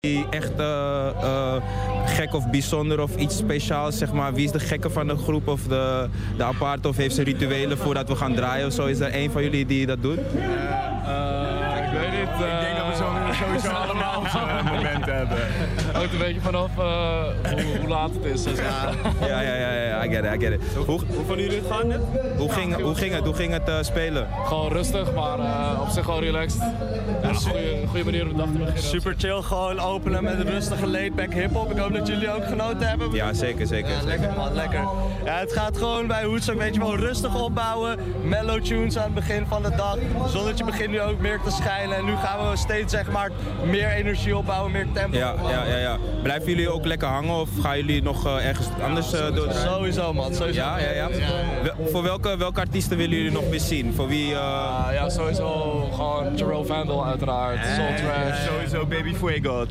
echt gek of bijzonder of iets speciaals, zeg maar? Wie is de gekke van de groep of de aparte, of heeft ze rituelen voordat we gaan draaien of zo? Is er een van jullie die dat doet? Ik weet niet. Ik denk dat we sowieso allemaal zo'n moment hebben. Hangt een beetje vanaf hoe laat het is. Dus Ja, I get it. Hoe vonden jullie het gaan net? Hoe ging het spelen? Gewoon rustig, maar op zich gewoon relaxed. Ja, goede manier om de dag te beginnen. Super chill, gewoon openen met een rustige laid-back hip-hop. Ik hoop dat jullie ook genoten hebben. Ja, zeker. Ja, lekker man, lekker. Ja, het gaat gewoon bij Woodstock, weet je wel, rustig opbouwen. Mellow tunes aan het begin van de dag. Het zonnetje begint nu ook meer te schijnen. En nu gaan we steeds, zeg maar, meer energie opbouwen, meer tempo opbouwen. Ja. Blijven jullie ook lekker hangen of gaan jullie nog ergens anders door? Sowieso man, sowieso. Ja. Voor welke artiesten willen jullie nog meer zien? Voor wie? Ja, sowieso gewoon Jerome Vandal uiteraard. Soul Trash. Sowieso Baby Fuego.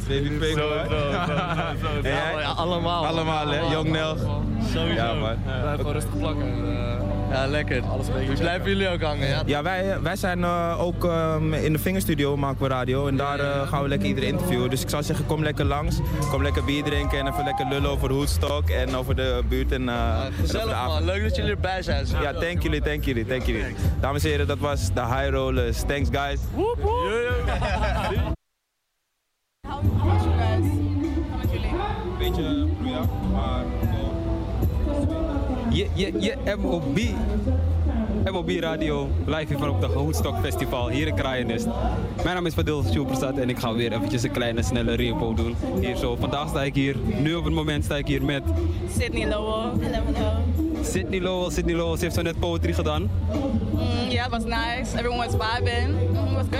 Allemaal hè, Young Nel. Sowieso. Ja man. Blijf gewoon rustig plakken. Ja, lekker. Alles een beetje. Dus blijven jullie ook hangen, ja? Ja, wij zijn ook in de Vingerstudio maken we radio en daar gaan we lekker iedereen interviewen. Dus ik zou zeggen, kom lekker langs, kom lekker bier drinken en even lekker lullen over Woodstock en over de buurt en gezellig man, leuk dat jullie erbij zijn. Ja, thank jullie. Dames en heren, dat was de High Rollers. Thanks guys. How was you guys? Hoe met jullie? Beetje ja, maar... MOB Radio, live hier van op de Woodstock Festival hier in Kraaienest. Mijn naam is Fadil Sjoepersstad en ik ga weer eventjes een kleine snelle repo doen. Hier zo, vandaag sta ik hier, nu op het moment sta ik hier met... Sydney Lowell. Hello. Sydney Lowell, ze heeft zo net poetry gedaan. Yeah, it was nice. Everyone was vibing. It was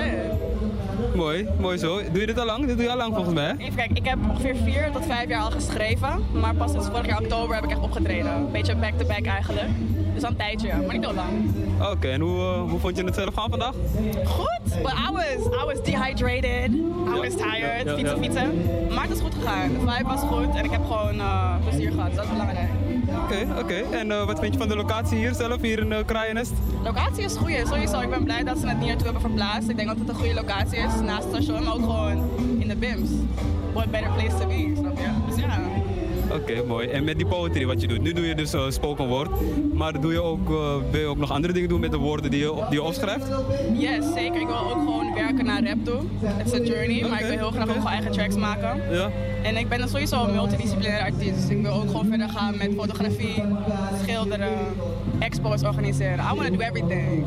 good. Mooi zo. Doe je dit al lang? Dit doe je al lang volgens mij. Even kijken, ik heb ongeveer 4 tot 5 jaar al geschreven. Maar pas sinds vorig jaar oktober heb ik echt opgetreden. Een beetje back-to-back eigenlijk. Dus al een tijdje, maar niet heel lang. Oké, en hoe vond je het zelf gaan vandaag? Goed, but I was dehydrated. I was tired, fietsen. Maar het is goed gegaan. De vibe was goed en ik heb gewoon plezier gehad, dus dat is belangrijk. Oké. En wat vind je van de locatie hier zelf, hier in Kraaienest? De locatie is goed, sowieso. Ik ben blij dat ze het hier naartoe hebben verplaatst. Ik denk dat het een goede locatie is, naast het station, maar ook gewoon in de BIMS. What better place to be, snap je? Dus ja. Oké, mooi. En met die poetry wat je doet, nu doe je dus spoken word, maar wil je ook nog andere dingen doen met de woorden die je opschrijft? Yes, zeker. Ik wil ook gewoon werken naar rap toe. Het is een journey, maar ik wil heel graag ook gewoon eigen tracks maken. Ja. En ik ben sowieso een multidisciplinair artiest. Ik wil ook gewoon verder gaan met fotografie, schilderen, expos organiseren. I want to do everything.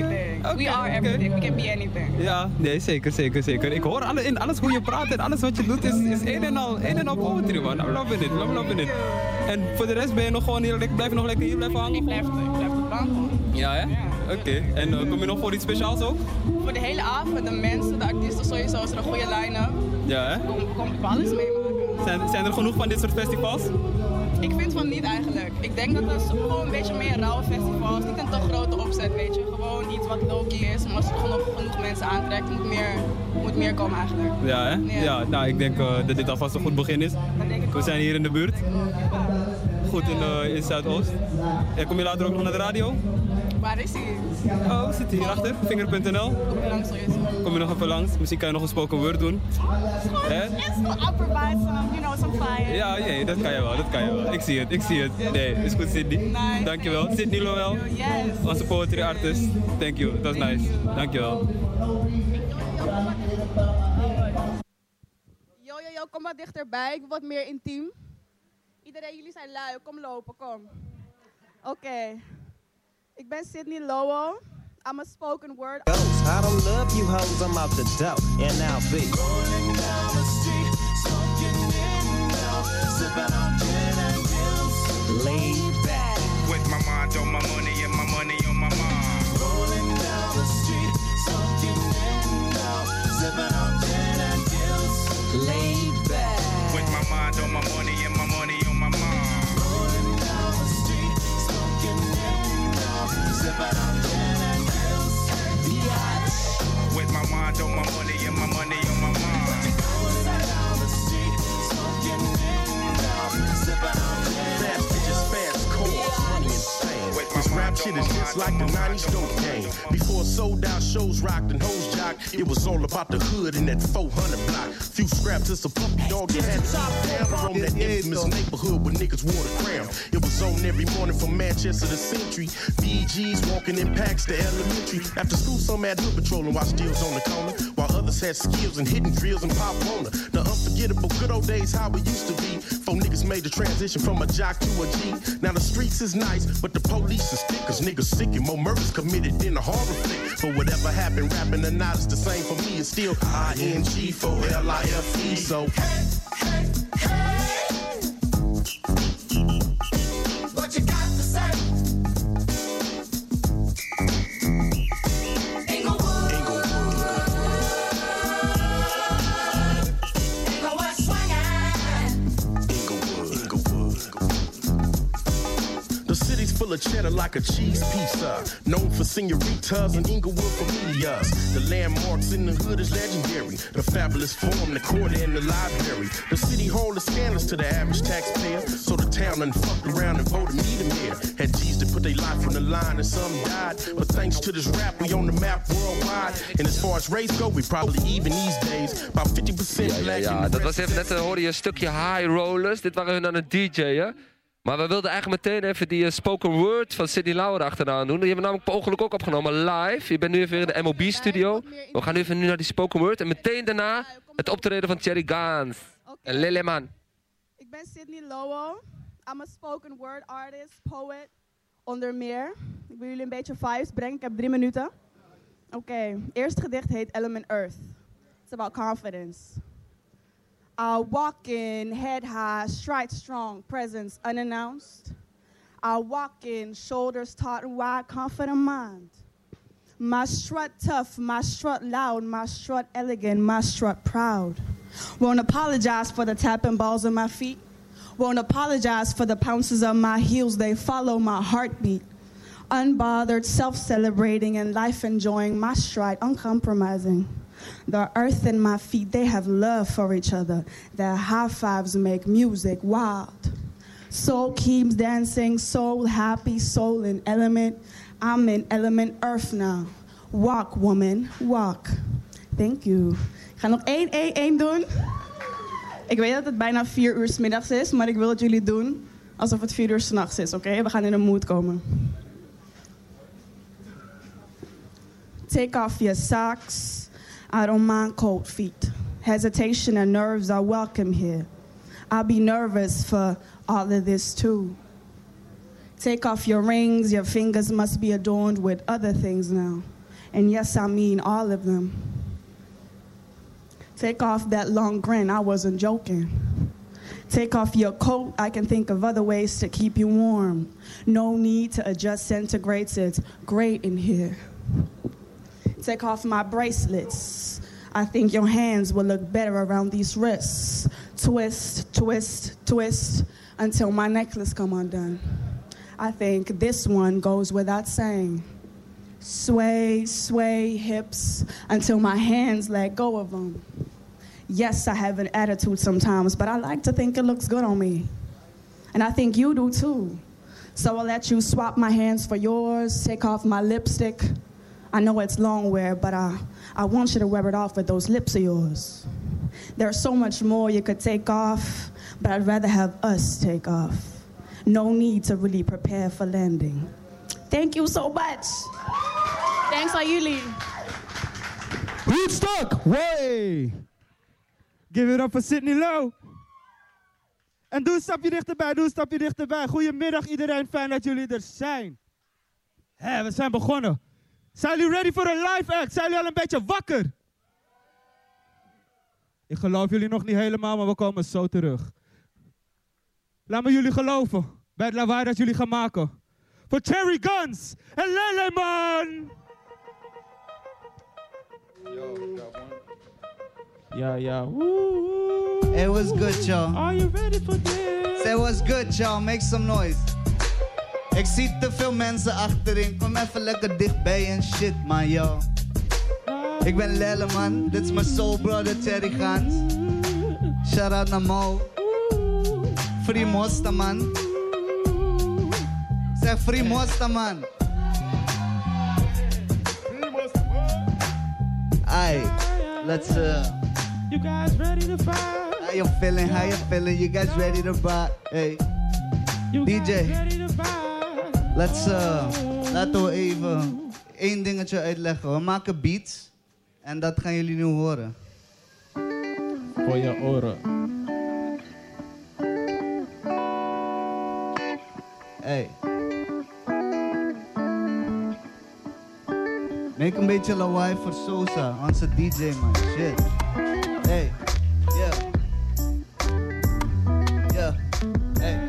We are everything. We can be anything. Ja, nee, zeker. Ik hoor alles hoe je praat en alles wat je doet is een en al poetry, man. I'm loving it. En voor de rest ben je nog gewoon hier, blijf je nog lekker hier blijven hangen? Ik blijf het bangen. Ja, hè? Ja. Oké. En kom je nog voor iets speciaals ook? Voor de hele avond, de mensen, de artiesten sowieso, is er een goede line-up. Ja, hè? Kom ik alles meemaken. Zijn er genoeg van dit soort festivals? Ik vind van niet eigenlijk. Ik denk dat het gewoon een beetje meer rauwe festivals, niet een te grote opzet, weet je. Gewoon iets wat low-key is, maar als het genoeg mensen aantrekt, moet meer komen eigenlijk. Ja, hè? Ja, nou, ik denk dat dit alvast een goed begin is. We zijn hier in de buurt. Goed, in Zuidoost. En kom je later ook nog naar de radio? Waar is hij? Oh, zit hier achter, vinger.nl. Kom je langs sowieso. Kom je nog even langs, misschien kan je nog een spoken word doen. I'll provide some fire. Ja, nee, dat kan je wel. Ik zie het. Nee, is goed Sydney. Nice. Dankjewel. Sydney Lowell, Yes. onze poetry artist. Thank you, dat was nice. Dankjewel. Yo, kom wat dichterbij. Ik wil wat meer intiem. Iedereen, jullie zijn lui. Kom lopen, kom. Oké. Ik ben Sydney Lowell. I'm a spoken word. I don't love you hoes, I'm out the dough, and I'll be rolling down the street, smoking in now, sipping on gin and juice, laid back, With my mind on my money and my money on my mind. rolling down the street, smoking in now, sipping on gin and juice, laid back, With my mind on my money and my money on my mind. rolling down the street, smoking in now, sipping on gin and juice, biatch. With my mind on my money and my money on my mind. Rolling down the street, smoking in now, sipping on gin and juice. With my mind on shit is just like the 90s dope game. Before sold out shows rocked and hoes jocked, it was all about the hood in that 400 block. Few scraps, it's a puppy dog, you had to top down from that infamous neighborhood where niggas wore the crown. It was on every morning from Manchester to Century. BGs walking in packs to elementary. After school, some had hood patrolling while steals on the corner, while others had skills and hidden drills and pop Warner. The unforgettable good old days, how it used to be. Before niggas made the transition from a jock to a G. Now the streets is nice, but the police is thick, cause niggas sick and more murders committed than a horror flick. But whatever happened, rapping or not, it's the same for me. It's still ING for LIFE. So hey, hey, hey, what you got to say? Full of cheddar like a cheese pizza. Known for senoritas and Inglewood familias. The landmarks in the hood is legendary. The fabulous forum, the court, and the library. The city hall is scandalous to the average taxpayer. So the town done fucked around and voted me the mayor. Had G's to put their life on the line and some died. But thanks to this rap, we on the map worldwide. And as far as race go, we probably even these days. About 50% black. Ja, dat was even net, hoorde je een stukje High Rollers. Dit waren hun aan het DJ'en. Maar we wilden eigenlijk meteen even die spoken word van Sidney Lauer achteraan doen. Die hebben we namelijk per ongeluk ook opgenomen live. Je bent nu even in de MOB-studio. We gaan nu even naar die spoken word. En meteen daarna het optreden van Thierry Gans. En Leleman. Ik ben Sidney Lauer. I'm a spoken word artist, poet, onder meer. Ik wil jullie een beetje vibes brengen. Ik heb 3 minuten. Oké, eerste gedicht heet Element Earth. It's about confidence. I walk in head high, stride strong, presence unannounced. I walk in shoulders taut and wide, confident mind. My strut tough, my strut loud, my strut elegant, my strut proud. Won't apologize for the tapping balls of my feet. Won't apologize for the pounces of my heels, they follow my heartbeat. Unbothered, self-celebrating and life enjoying, my stride uncompromising. The earth and my feet, they have love for each other. Their high fives make music wild. Soul keeps dancing, soul happy, soul in element. I'm in element earth now. Walk, woman, walk. Thank you. Ik ga nog één doen. Ik weet dat het bijna 4 uur 's middags is, maar ik wil dat jullie doen alsof het 4 uur 's nachts is, oké? We gaan in een mood komen. Take off your socks. I don't mind cold feet. Hesitation and nerves are welcome here. I'll be nervous for all of this too. Take off your rings, your fingers must be adorned with other things now. And yes, I mean all of them. Take off that long grin, I wasn't joking. Take off your coat, I can think of other ways to keep you warm. No need to adjust centigrades, it's great in here. Take off my bracelets. I think your hands will look better around these wrists. Twist, twist, twist, until my necklace come undone. I think this one goes without saying. Sway, sway hips, until my hands let go of them. Yes, I have an attitude sometimes, but I like to think it looks good on me. And I think you do too. So I'll let you swap my hands for yours, take off my lipstick. I know it's long wear, but I want you to wear it off with those lips of yours. There's so much more you could take off, but I'd rather have us take off. No need to really prepare for landing. Thank you so much. Thanks aan jullie. Woodstock, way! Give it up for Sidney Lauer. En doe een stapje dichterbij, doe een stapje dichterbij. Goedemiddag iedereen, fijn dat jullie er zijn. We zijn begonnen. Zijn jullie ready voor een live act? Zijn jullie al een beetje wakker? Ik geloof jullie nog niet helemaal, maar we komen zo terug. Laat me jullie geloven bij het lawaai dat jullie gaan maken. Voor Thierry Gans en Leleman! Ja. It was good, y'all. Are you ready for this? Say what's good, y'all. Make some noise. Ik zie te veel mensen achterin. Kom even lekker dichtbij en shit, man, yo. Ik ben Leleman. Dit is mijn soul brother Thierry Gans. Shout out naar Mo. Free Mosta, man. Zeg Free Mosta, man. Aight, let's You guys ready to fight? How you feeling? How you feeling? You guys ready to rock? Hey, DJ, laten we even één dingetje uitleggen. We maken beats en dat gaan jullie nu horen. Voor je oren. Hey. Make een beetje lawaai voor Sosa, onze DJ man, shit. Hey, yeah. Yeah, hey.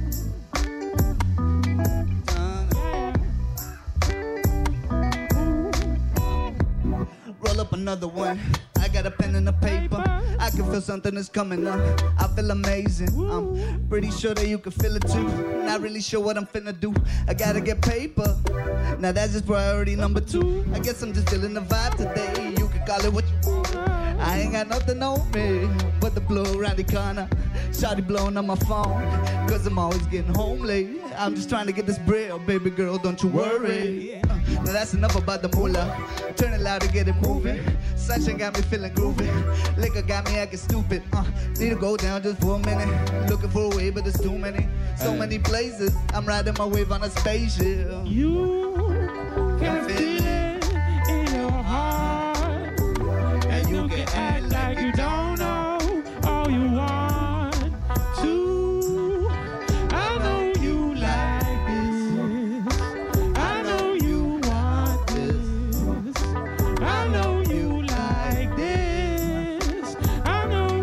Roll up another one. I got a pen and a paper. I can feel something is coming up. I feel amazing. I'm pretty sure that you can feel it too. Not really sure what I'm finna do. I gotta get paper. Now that's just priority number 2. I guess I'm just feeling the vibe today. You can call it what you want. I ain't got nothing on me but the blow around the corner. Shawty blowing on my phone, cause I'm always getting home late. I'm just trying to get this bread, baby girl, don't you worry. Now that's enough about the moolah. Turn it loud to get it moving. Sunshine got me feeling groovy. Liquor got me acting stupid. Need to go down just for a minute. Looking for a way, but there's too many. So many places. I'm riding my wave on a spaceship. You can feel it in your heart, and you can act like you don't know all you want to. I know you like this. I know you want this. I know you like this. I know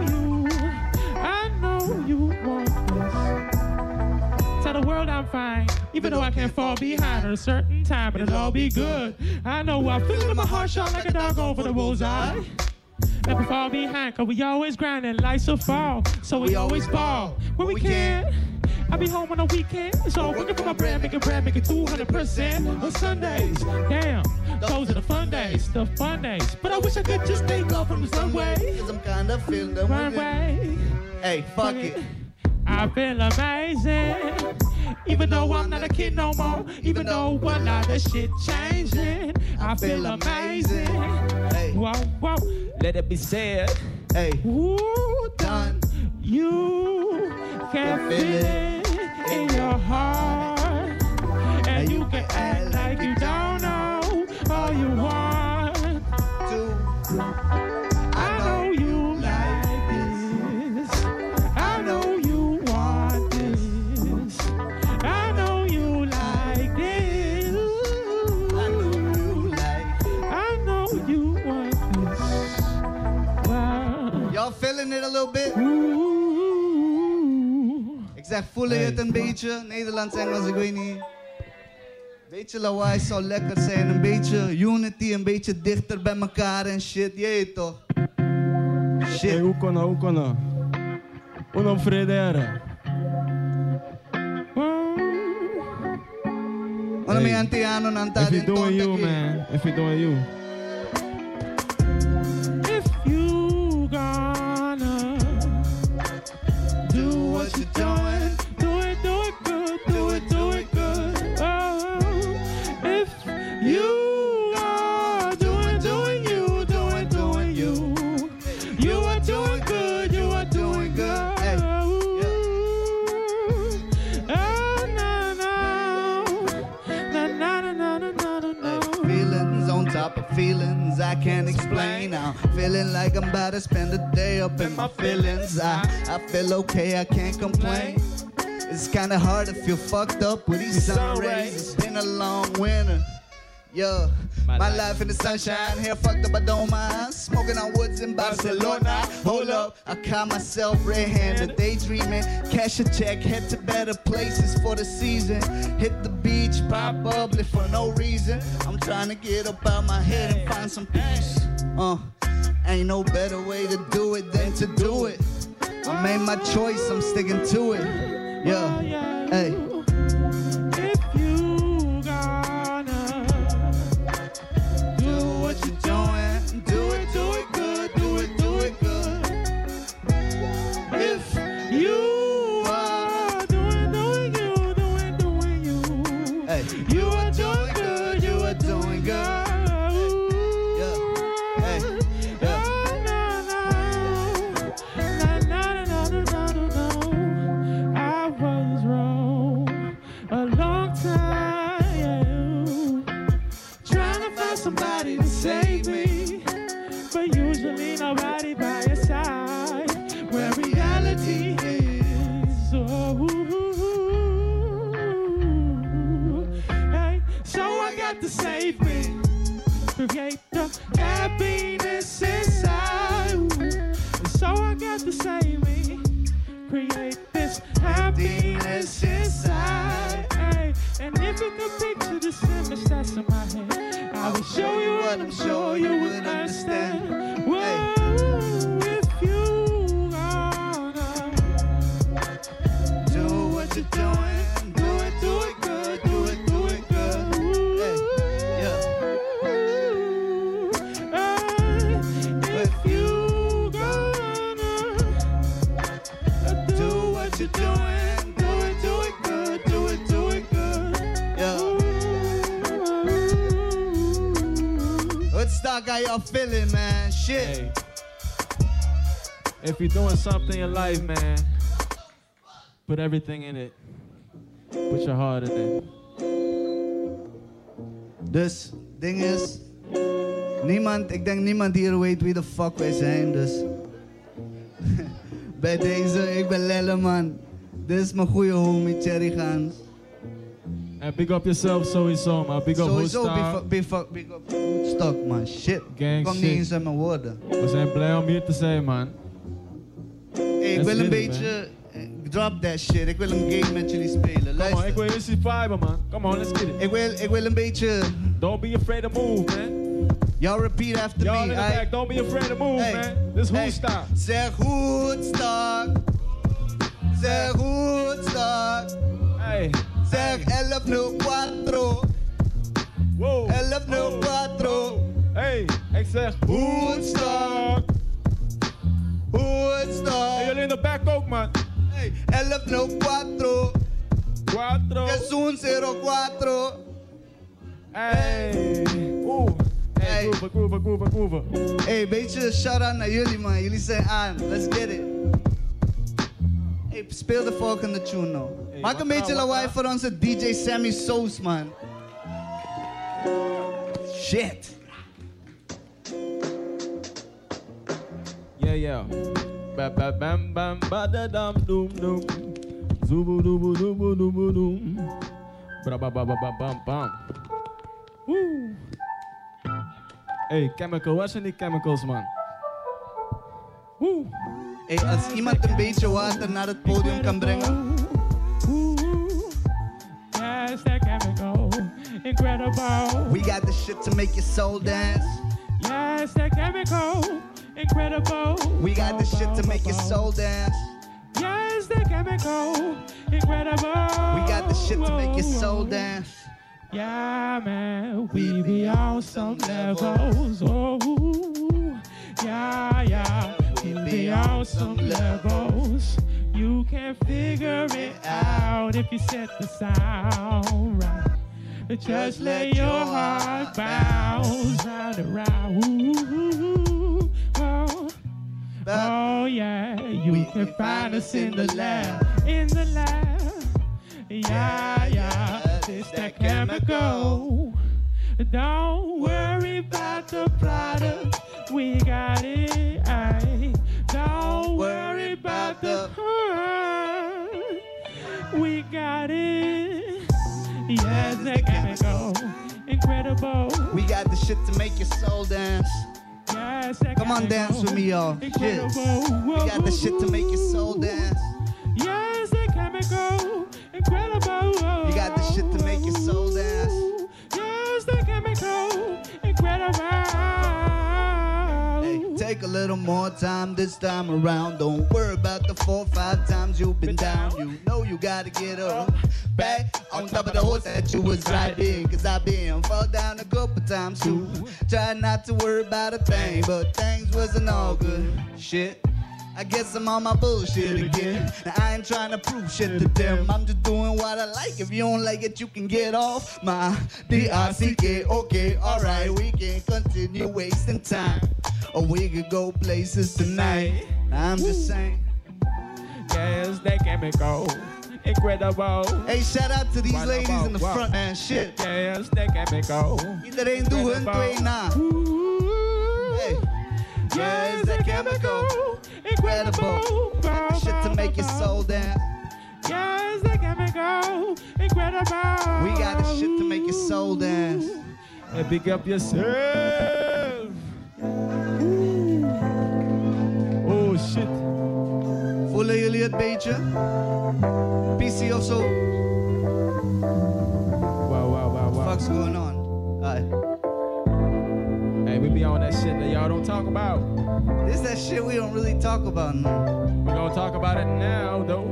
you want this. Tell the world I'm fine. Even though I can't fall behind at a certain time, but it'll all be good. I know I'm feeling my heart shot like a dog over the bullseye. Never fall behind, cause we always grinding, lights will fall. So we always fall when we can. I be home on the weekend, so working for my brand, make it 200% on Sundays. Damn, those are the fun days, But I wish I could just take off from the sunway. Cause I'm kinda feeling the runway. Hey, fuck it. I feel amazing. Even though I'm not a kid no more, even though a lot of shit changing, I feel amazing. Hey, whoa, whoa, Let it be said. Hey, woo, done. You can feel it in your heart, and you can act like you don't know all you want to. I know you like this. I know you want this. I know you like this. I know you like. I know you want this. Wow. Y'all feeling it a little bit? Ik zeg, voelen je het een beetje? Nederlands, Engels, ik weet niet. Beetje lawaai zou lekker zijn. Een beetje unity, een beetje dichter bij elkaar en shit. Jee toch? Shit. Hey, hoe kon Uno fredere. Ano mi antiano nanta If you're doing you, man. If you're doing you. If you gonna do what you're doing, do it good, do it good. Oh, if you are doing you, you are doing good, you are doing good. Hey. Feelings on top of feelings I can't explain. I'm feeling like I'm about to spend the day up in my feelings. I feel okay, I can't complain. It's kinda hard to feel fucked up with these sun rays. It's been a long winter. Yeah, my life in the sunshine, hair fucked up, I don't mind. Smoking on woods in Barcelona. Hold up, I caught myself red-handed, daydreaming. Cash a check, head to better places for the season. Hit the beach, pop bubbly for no reason. I'm trying to get up out my head and find some peace. Ain't no better way to do it than to do it. I made my choice, I'm sticking to it. Yeah, hey. If you gonna do what you're doing, do it good, do it good. If you are doing you, Hey. you are doing good, you are doing good. Yeah, hey. where reality is. Oh, hey, so I got to save me, create the happiness inside. So I got to save me, create this happiness inside. Hey, and if you can picture the image that's in my head, I will show you what I'm sure you would understand. Whoa, if you gonna do what you're doing, do it good, do it good. Hey, yeah. If you gonna do what you're doing, do it good, do it good. Yeah. Woodstock, how y'all feeling, man? Shit. Hey. If you're doing something in life, man, put everything in it. Put your heart in it. Dus, ding is, ik denk niemand hier weet wie de fuck wij zijn, dus. Bij deze, ik ben Lelleman. Dit is mijn goede homie, Cherry Gans. And big up yourself sowieso, man. Big up Woodstock. Big up Woodstock, man. Shit. Gang Kom shit. niet eens aan mijn woorden. We zijn blij om hier te zijn, man. Hey, ik wil een beetje... Drop that shit. Ik wil een game met jullie spelen. Luister. Come on, ik wil eens die vibe, man. Come on, let's get it. Ik wil een beetje... Don't be afraid to move, man. Y'all repeat after Y'all me. in the back, don't be afraid to move, man. This Woodstock. Zeg Woodstock. Zeg Woodstock. Hey. Zeg 1104. Wow. 1104. Hey, ik zeg Woodstock. Woodstock. En jullie in de back ook, man. Hey, 1104. 4. Es un 04. Hey. Oeh. Hey, groove. Hey, beetje shout-out naar jullie, man. Jullie zijn aan. Let's get it. Hey, speel de volgende tune nou. Hey, maak een beetje lawaai voor onze DJ Sammy Soos, man. Shit. Yeah. Bam bam bam badadam doom doom. Zubu dubu dubu dubu doom. Bra ba ba ba ba bam bam. Woo. Hey, Chemical, wat zijn die chemicals, man? Woo. Hey, als iemand een beetje water naar het podium kan brengen. Yes, that chemical, incredible. We got the shit to make your soul dance. Yes, that chemical, incredible. We got the shit to make your soul dance. Yes, that chemical, incredible. We got the shit to make your soul dance. Yeah, man, we be on some levels. Oh, yeah, we be on some levels. You can figure it out if you set the sound right. Just let your heart bounce round and round. Ooh, oh, yeah, you can find us in the lab. Yeah, it's that chemical. Don't worry about the product, we got it. Aye. Don't worry about the we got it. Yes, that chemical, incredible. We got the shit to make your soul dance. Yes, that Come on, dance with me, y'all. Shit. We got the shit to make your soul dance. Yes, that chemical, incredible. You got the shit to make your soul dance. Yes, that chemical, incredible. Hey, take a little more time this time around. Don't worry about the 4 or 5 times you've been down. You know you gotta get up. Back on top of the horse that you was riding. Cause I've been fall down a couple times too. Try not to worry about a thing, but things wasn't all good. Shit. I guess I'm on my bullshit again. Now I ain't trying to prove shit to them. I'm just doing what I like. If you don't like it, you can get off my D-R-C-K. Okay, alright, we can continue wasting time. Or we could go places tonight. I'm just saying. Yes, that chemical, incredible. Hey, shout out to these ladies in the front, man. Shit. Yes, that chemical. Iedereen doe hun twee na. Hey. Yes, that chemical, incredible. Shit to make your soul dance. Yeah, it's the chemical, incredible. We got the shit to make your soul dance. And pick up yourself. Oh shit. Voelen jullie het beetje? PC of zo? Wow. What's going on? Hey, we be on that shit that y'all don't talk about. This that shit we don't really talk about, no. We gonna talk about it now, though.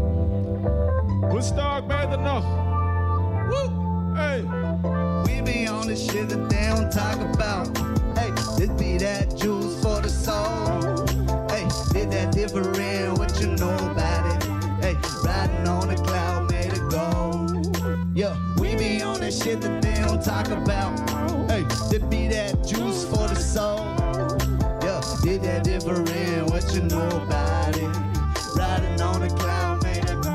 Woodstock beter nog. Woo! Hey. We be on the shit that they don't talk about. Hey, this be that juice for the soul. Hey, did that different, what you know about it? Hey, riding on a cloud made of gold. Yeah, we be on that shit that they don't talk about. Hey, this be that juice for the soul. Yeah, did that different, what you know about it? Riding on a cloud made of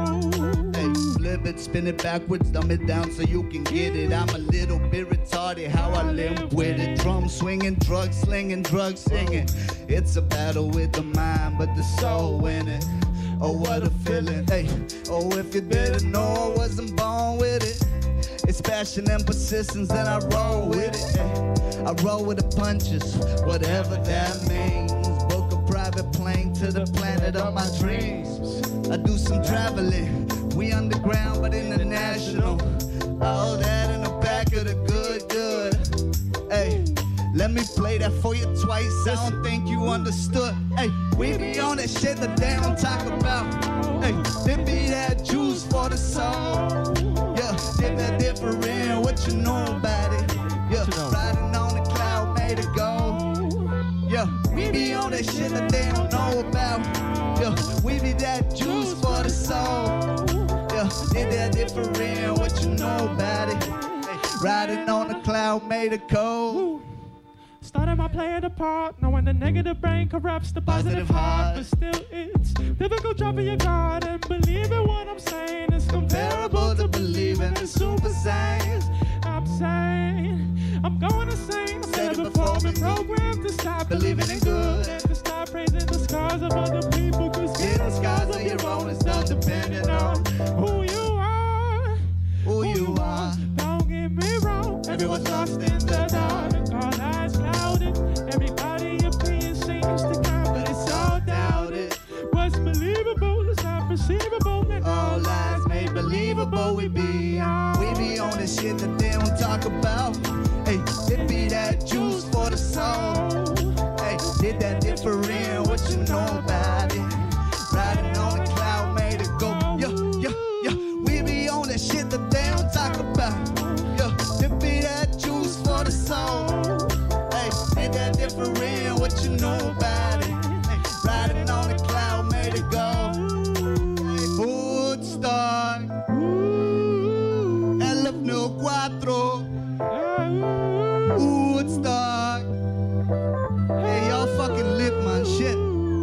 gold. Hey, flip it, spin it backwards, dumb it down so you can get it. I'm a little bit retarded, how I limp with it. Drum swinging, drugs slinging, drugs singing. It's a battle with the mind, but the soul winning. Oh, what a feeling. Hey, oh, if you didn't know I wasn't born with it. It's passion and persistence, and I roll with it. Hey, I roll with the punches, whatever that means. Book a private plane to the planet of my dreams. I do some traveling. We underground, but international. All that in the back of the good. Hey, let me play that for you twice. I don't think you understood. Hey, we be on that shit that they don't talk about. Hey, they be that juice for the soul. Yeah, they that different, what you know about it? Yeah, riding on the cloud made of gold. Yeah, we be on that shit that they don't know about. Yeah, we be that juice for the soul. Yeah, they that different, what you know about it? Hey, riding on the cloud made of gold. Started my playing the part, knowing the negative brain corrupts the positive heart. But still it's difficult dropping your guard and believing what I'm saying is comparable to believing in Super Saiyans. I'm saying, I'm going insane. I'm said it before, been programmed to stop believing in good and to stop praising the scars of other people. Cause getting scars of your own is still depending on who you are. Who you are. Don't get me wrong, everyone's lost in the dark. All eyes clouded, everybody opinion seems to count, but it's all doubted. What's believable is not perceivable, and all lies made believable. We be on the shit that they don't talk about. Hey, it be that juice for the soul. Hey, did that different, what you know about it? Riding on the cloud made it go. Yeah. We be on that shit that they don't talk about. Yeah, it be that juice for the soul. Hey, did that different, what you know about it? Hey, riding on the cloud made it go. Hey, Woodstock. 1104. Woodstock. Hey, y'all fucking lit, man. Shit.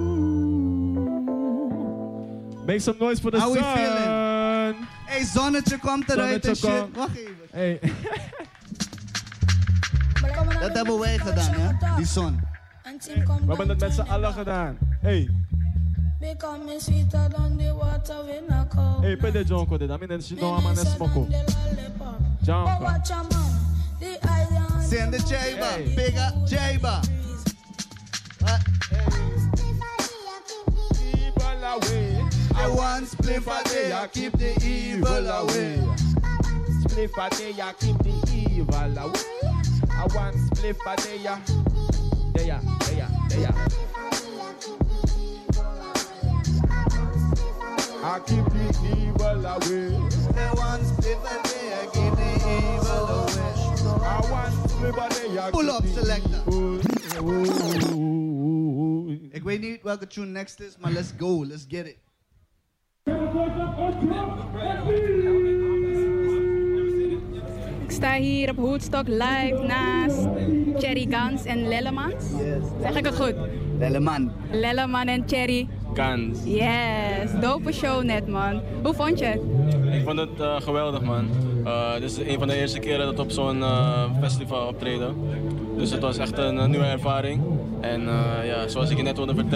Make some noise for the How sun. we feeling? Hey, zonnetje komt eruit en shit. Wacht even. Hey. Dat hebben wij gedaan, hè? Die zon. We hebben het met z'n allen gedaan. Hey. Hey, pede jonko de dami nen shino ama nesmoko. Jonko. Send the Jaba, big up Jaba. Evil away. I want spliff a day, I keep the evil away. Spliff a day, I keep the evil away. I want spliff a day, there. I keep the evil away. I want spliff a day, I keep the evil away. I want spliff a day, I pull up, selector. Ooh. Ik weet niet welke tune next is, maar let's go, let's get it. Ik sta hier op Woodstock live naast Cherry Gans en Lelleman. Yes. Zeg ik het goed? Lelleman. Lelleman en Cherry Gans. Yes, dope show net, man. Hoe vond je het? Ik vond het geweldig, man. Dit is een van de eerste keren dat we op zo'n festival optreden. Dus het was echt een nieuwe ervaring. En ja, zoals ik je net wilde vertellen,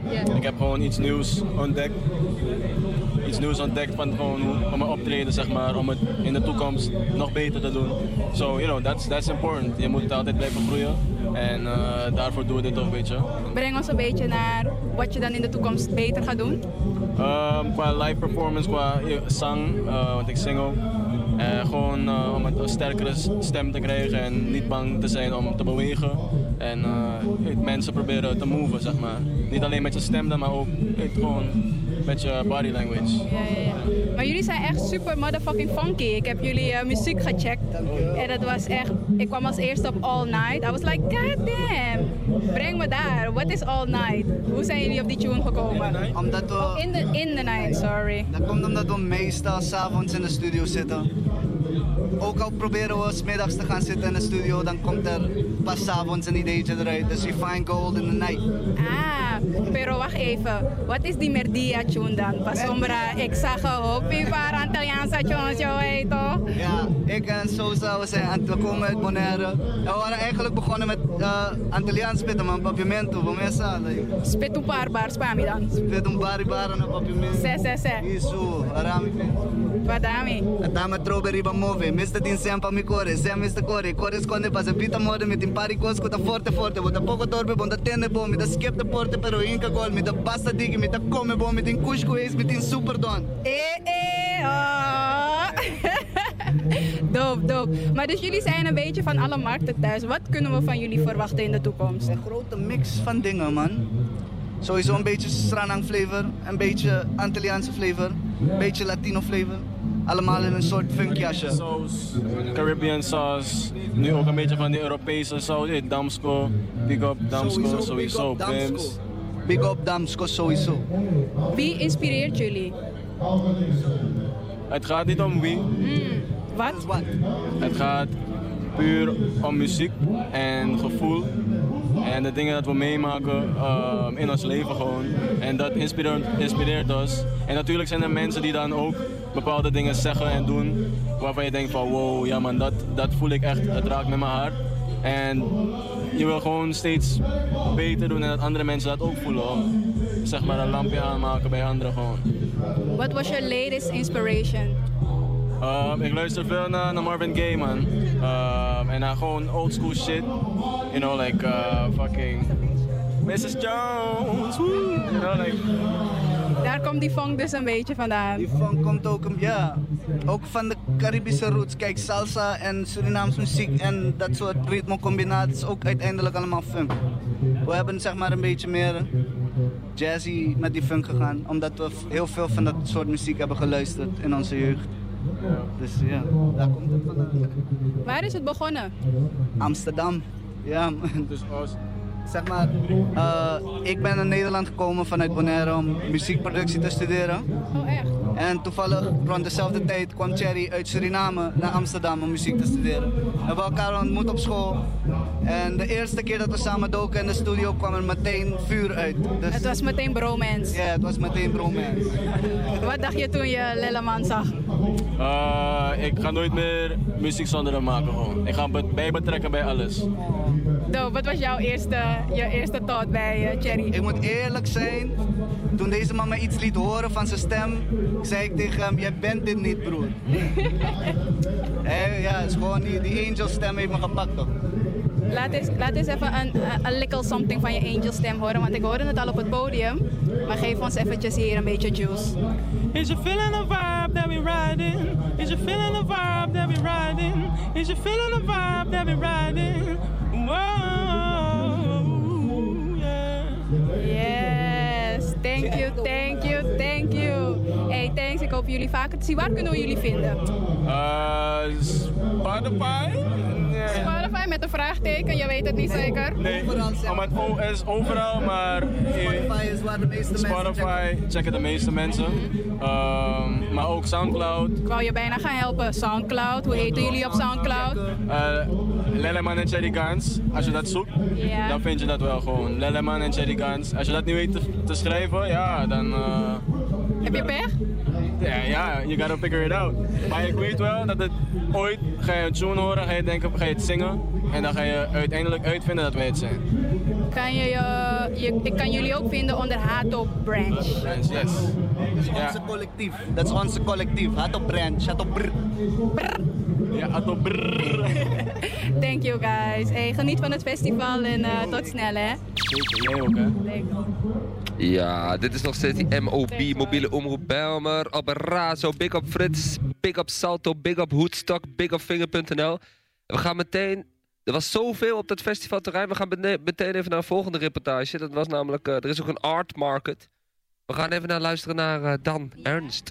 Ik heb gewoon iets nieuws ontdekt. Iets nieuws ontdekt van gewoon om mijn optreden, zeg maar, om het in de toekomst nog beter te doen. So, you know, that's important. Je moet altijd blijven groeien en daarvoor doen we dit ook, weet je. Breng ons een beetje naar wat je dan in de toekomst beter gaat doen. Qua live performance, qua zang, want ik zing ook. Gewoon om een sterkere stem te krijgen en niet bang te zijn om te bewegen. En mensen proberen te moven, zeg maar. Niet alleen met je stem dan, maar ook gewoon met je body language. Ja. Maar jullie zijn echt super motherfucking funky. Ik heb jullie muziek gecheckt. En dat was echt... Ik kwam als eerste op All Night. I was like, god damn. Breng me daar. What is All Night? Hoe zijn jullie op die tune gekomen? Omdat we... in the night, sorry. Dat komt omdat we meestal 's avonds in de studio zitten. Ook al proberen we 's middags te gaan zitten in de studio, dan komt er pas 's avonds een ideetje eruit. Dus we find gold in the night. Pero wacht even. Wat is die Merdia tune dan? Pa sombra, ik zag een hoopie para Italiaanse tunes, joh, hey toch? Ja, ik en Sosa, we komen uit Bonaire. En we waren eigenlijk begonnen met Antilliaans spitten, man, papiamento, bomesa. Spit un barbar, spami dan. Spit un baribara na papiamento. Se. Isso, arami. Vadami. Atama strawberry ba move, Mr. Din sempa mi core, sem Mr. Core esconde pa se pita mode met in pari cosco ta forte, bota poco torbe, bonda tende bom, mit da skip de porte, pero inca gol, mit da pasta digi, mit da come bom, mit in cusco ace, mit in superdon. Dope. Maar dus jullie zijn een beetje van alle markten thuis. Wat kunnen we van jullie verwachten in de toekomst? Een grote mix van dingen, man. Sowieso een beetje Sranang flavor, een beetje Antilliaanse flavor, een beetje Latino flavor. Allemaal in een soort funkjasje. Caribbean sauce, nu ook een beetje van die Europese saus, Damsko, big up Damsko, sowieso, Pims. Big up Damsko, sowieso. Wie inspireert jullie? Het gaat niet om wie. Wat? Het gaat puur om muziek en gevoel. En de dingen dat we meemaken in ons leven gewoon. En dat inspireert ons. En natuurlijk zijn er mensen die dan ook bepaalde dingen zeggen en doen waarvan je denkt van wow, ja man, dat voel ik echt, het raakt met mijn hart. En je wil gewoon steeds beter doen en dat andere mensen dat ook voelen. Om, zeg maar een lampje aanmaken bij anderen gewoon. What was your latest inspiration? Ik luister veel naar Marvin Gaye, man. En naar gewoon old school shit. You know, like fucking Mrs. Jones. Woo! You know, like... Daar komt die funk dus een beetje vandaan. Die funk komt ook, ook van de Caribische roots. Kijk, salsa en Surinaamse muziek en dat soort ritmecombinaties ook uiteindelijk allemaal funk. We hebben zeg maar een beetje meer jazzy met die funk gegaan. Omdat we heel veel van dat soort muziek hebben geluisterd in onze jeugd. Dus ja, daar komt het vandaan. Waar is het begonnen? Amsterdam. Ja, dus zeg maar, ik ben naar Nederland gekomen vanuit Bonaire om muziekproductie te studeren. Oh echt? En toevallig rond dezelfde tijd kwam Thierry uit Suriname naar Amsterdam om muziek te studeren. We hebben elkaar ontmoet op school. En de eerste keer dat we samen doken in de studio kwam er meteen vuur uit. Dus... Het was meteen bromance. Ja, het was meteen bromance. Wat dacht je toen je Leleman zag? Ik ga nooit meer muziek zonder hem maken gewoon. Ik ga bij betrekken bij alles. Wat was jouw eerste thought bij Thierry? Ik moet eerlijk zijn, toen deze man me iets liet horen van zijn stem, zei ik tegen hem, jij bent dit niet, broer. Ja, het is gewoon die angel stem heeft me gepakt toch. Laat eens even een little something van je angel stem horen, want ik hoorde het al op het podium. Maar geef ons eventjes hier een beetje juice. Is you feeling the vibe that we riding? Is you feeling the vibe that we riding? Is you feeling the vibe that we riding? Whoa, yeah. Yes, thank you. Hey, thanks. Ik hoop jullie vaker te zien. Waar kunnen we jullie vinden? Spotify. Spotify met een vraagteken, je weet het niet zeker? Nee, het O is overal, maar Spotify is waar de meeste mensen Spotify checken de meeste mensen. Maar ook Soundcloud. Ik wou je bijna gaan helpen. Soundcloud, hoe heten jullie op Soundcloud? Leleman en Cherry Guns. Als je dat zoekt, dan vind je dat wel gewoon. Leleman en Cherry Guns. Als je dat niet weet te schrijven, ja, dan... Heb je pech? Ja, you gotta figure it out. Maar ik weet wel dat het ooit, ga je een tune horen, ga je denken, ga je het zingen. En dan ga je uiteindelijk uitvinden dat wij het zijn. Ik kan jullie ook vinden onder Hato Branch. Yes. Onze collectief. Dat is onze collectief. Hato Branch, Hato Brr. Ja, Hato Brr. Thank you guys. Hey, geniet van het festival en tot snel hè. Zeker, jij ook hè. Ja, dit is nog steeds die MOB, mobiele omroep Bijlmer, op Razo, big up Frits, big up Salto, big up Hoedstock, big up Vinger.nl. We gaan meteen, er was zoveel op dat festivalterrein, we gaan meteen even naar een volgende reportage. Dat was namelijk, er is ook een art market. We gaan even naar luisteren naar Dan Ernst.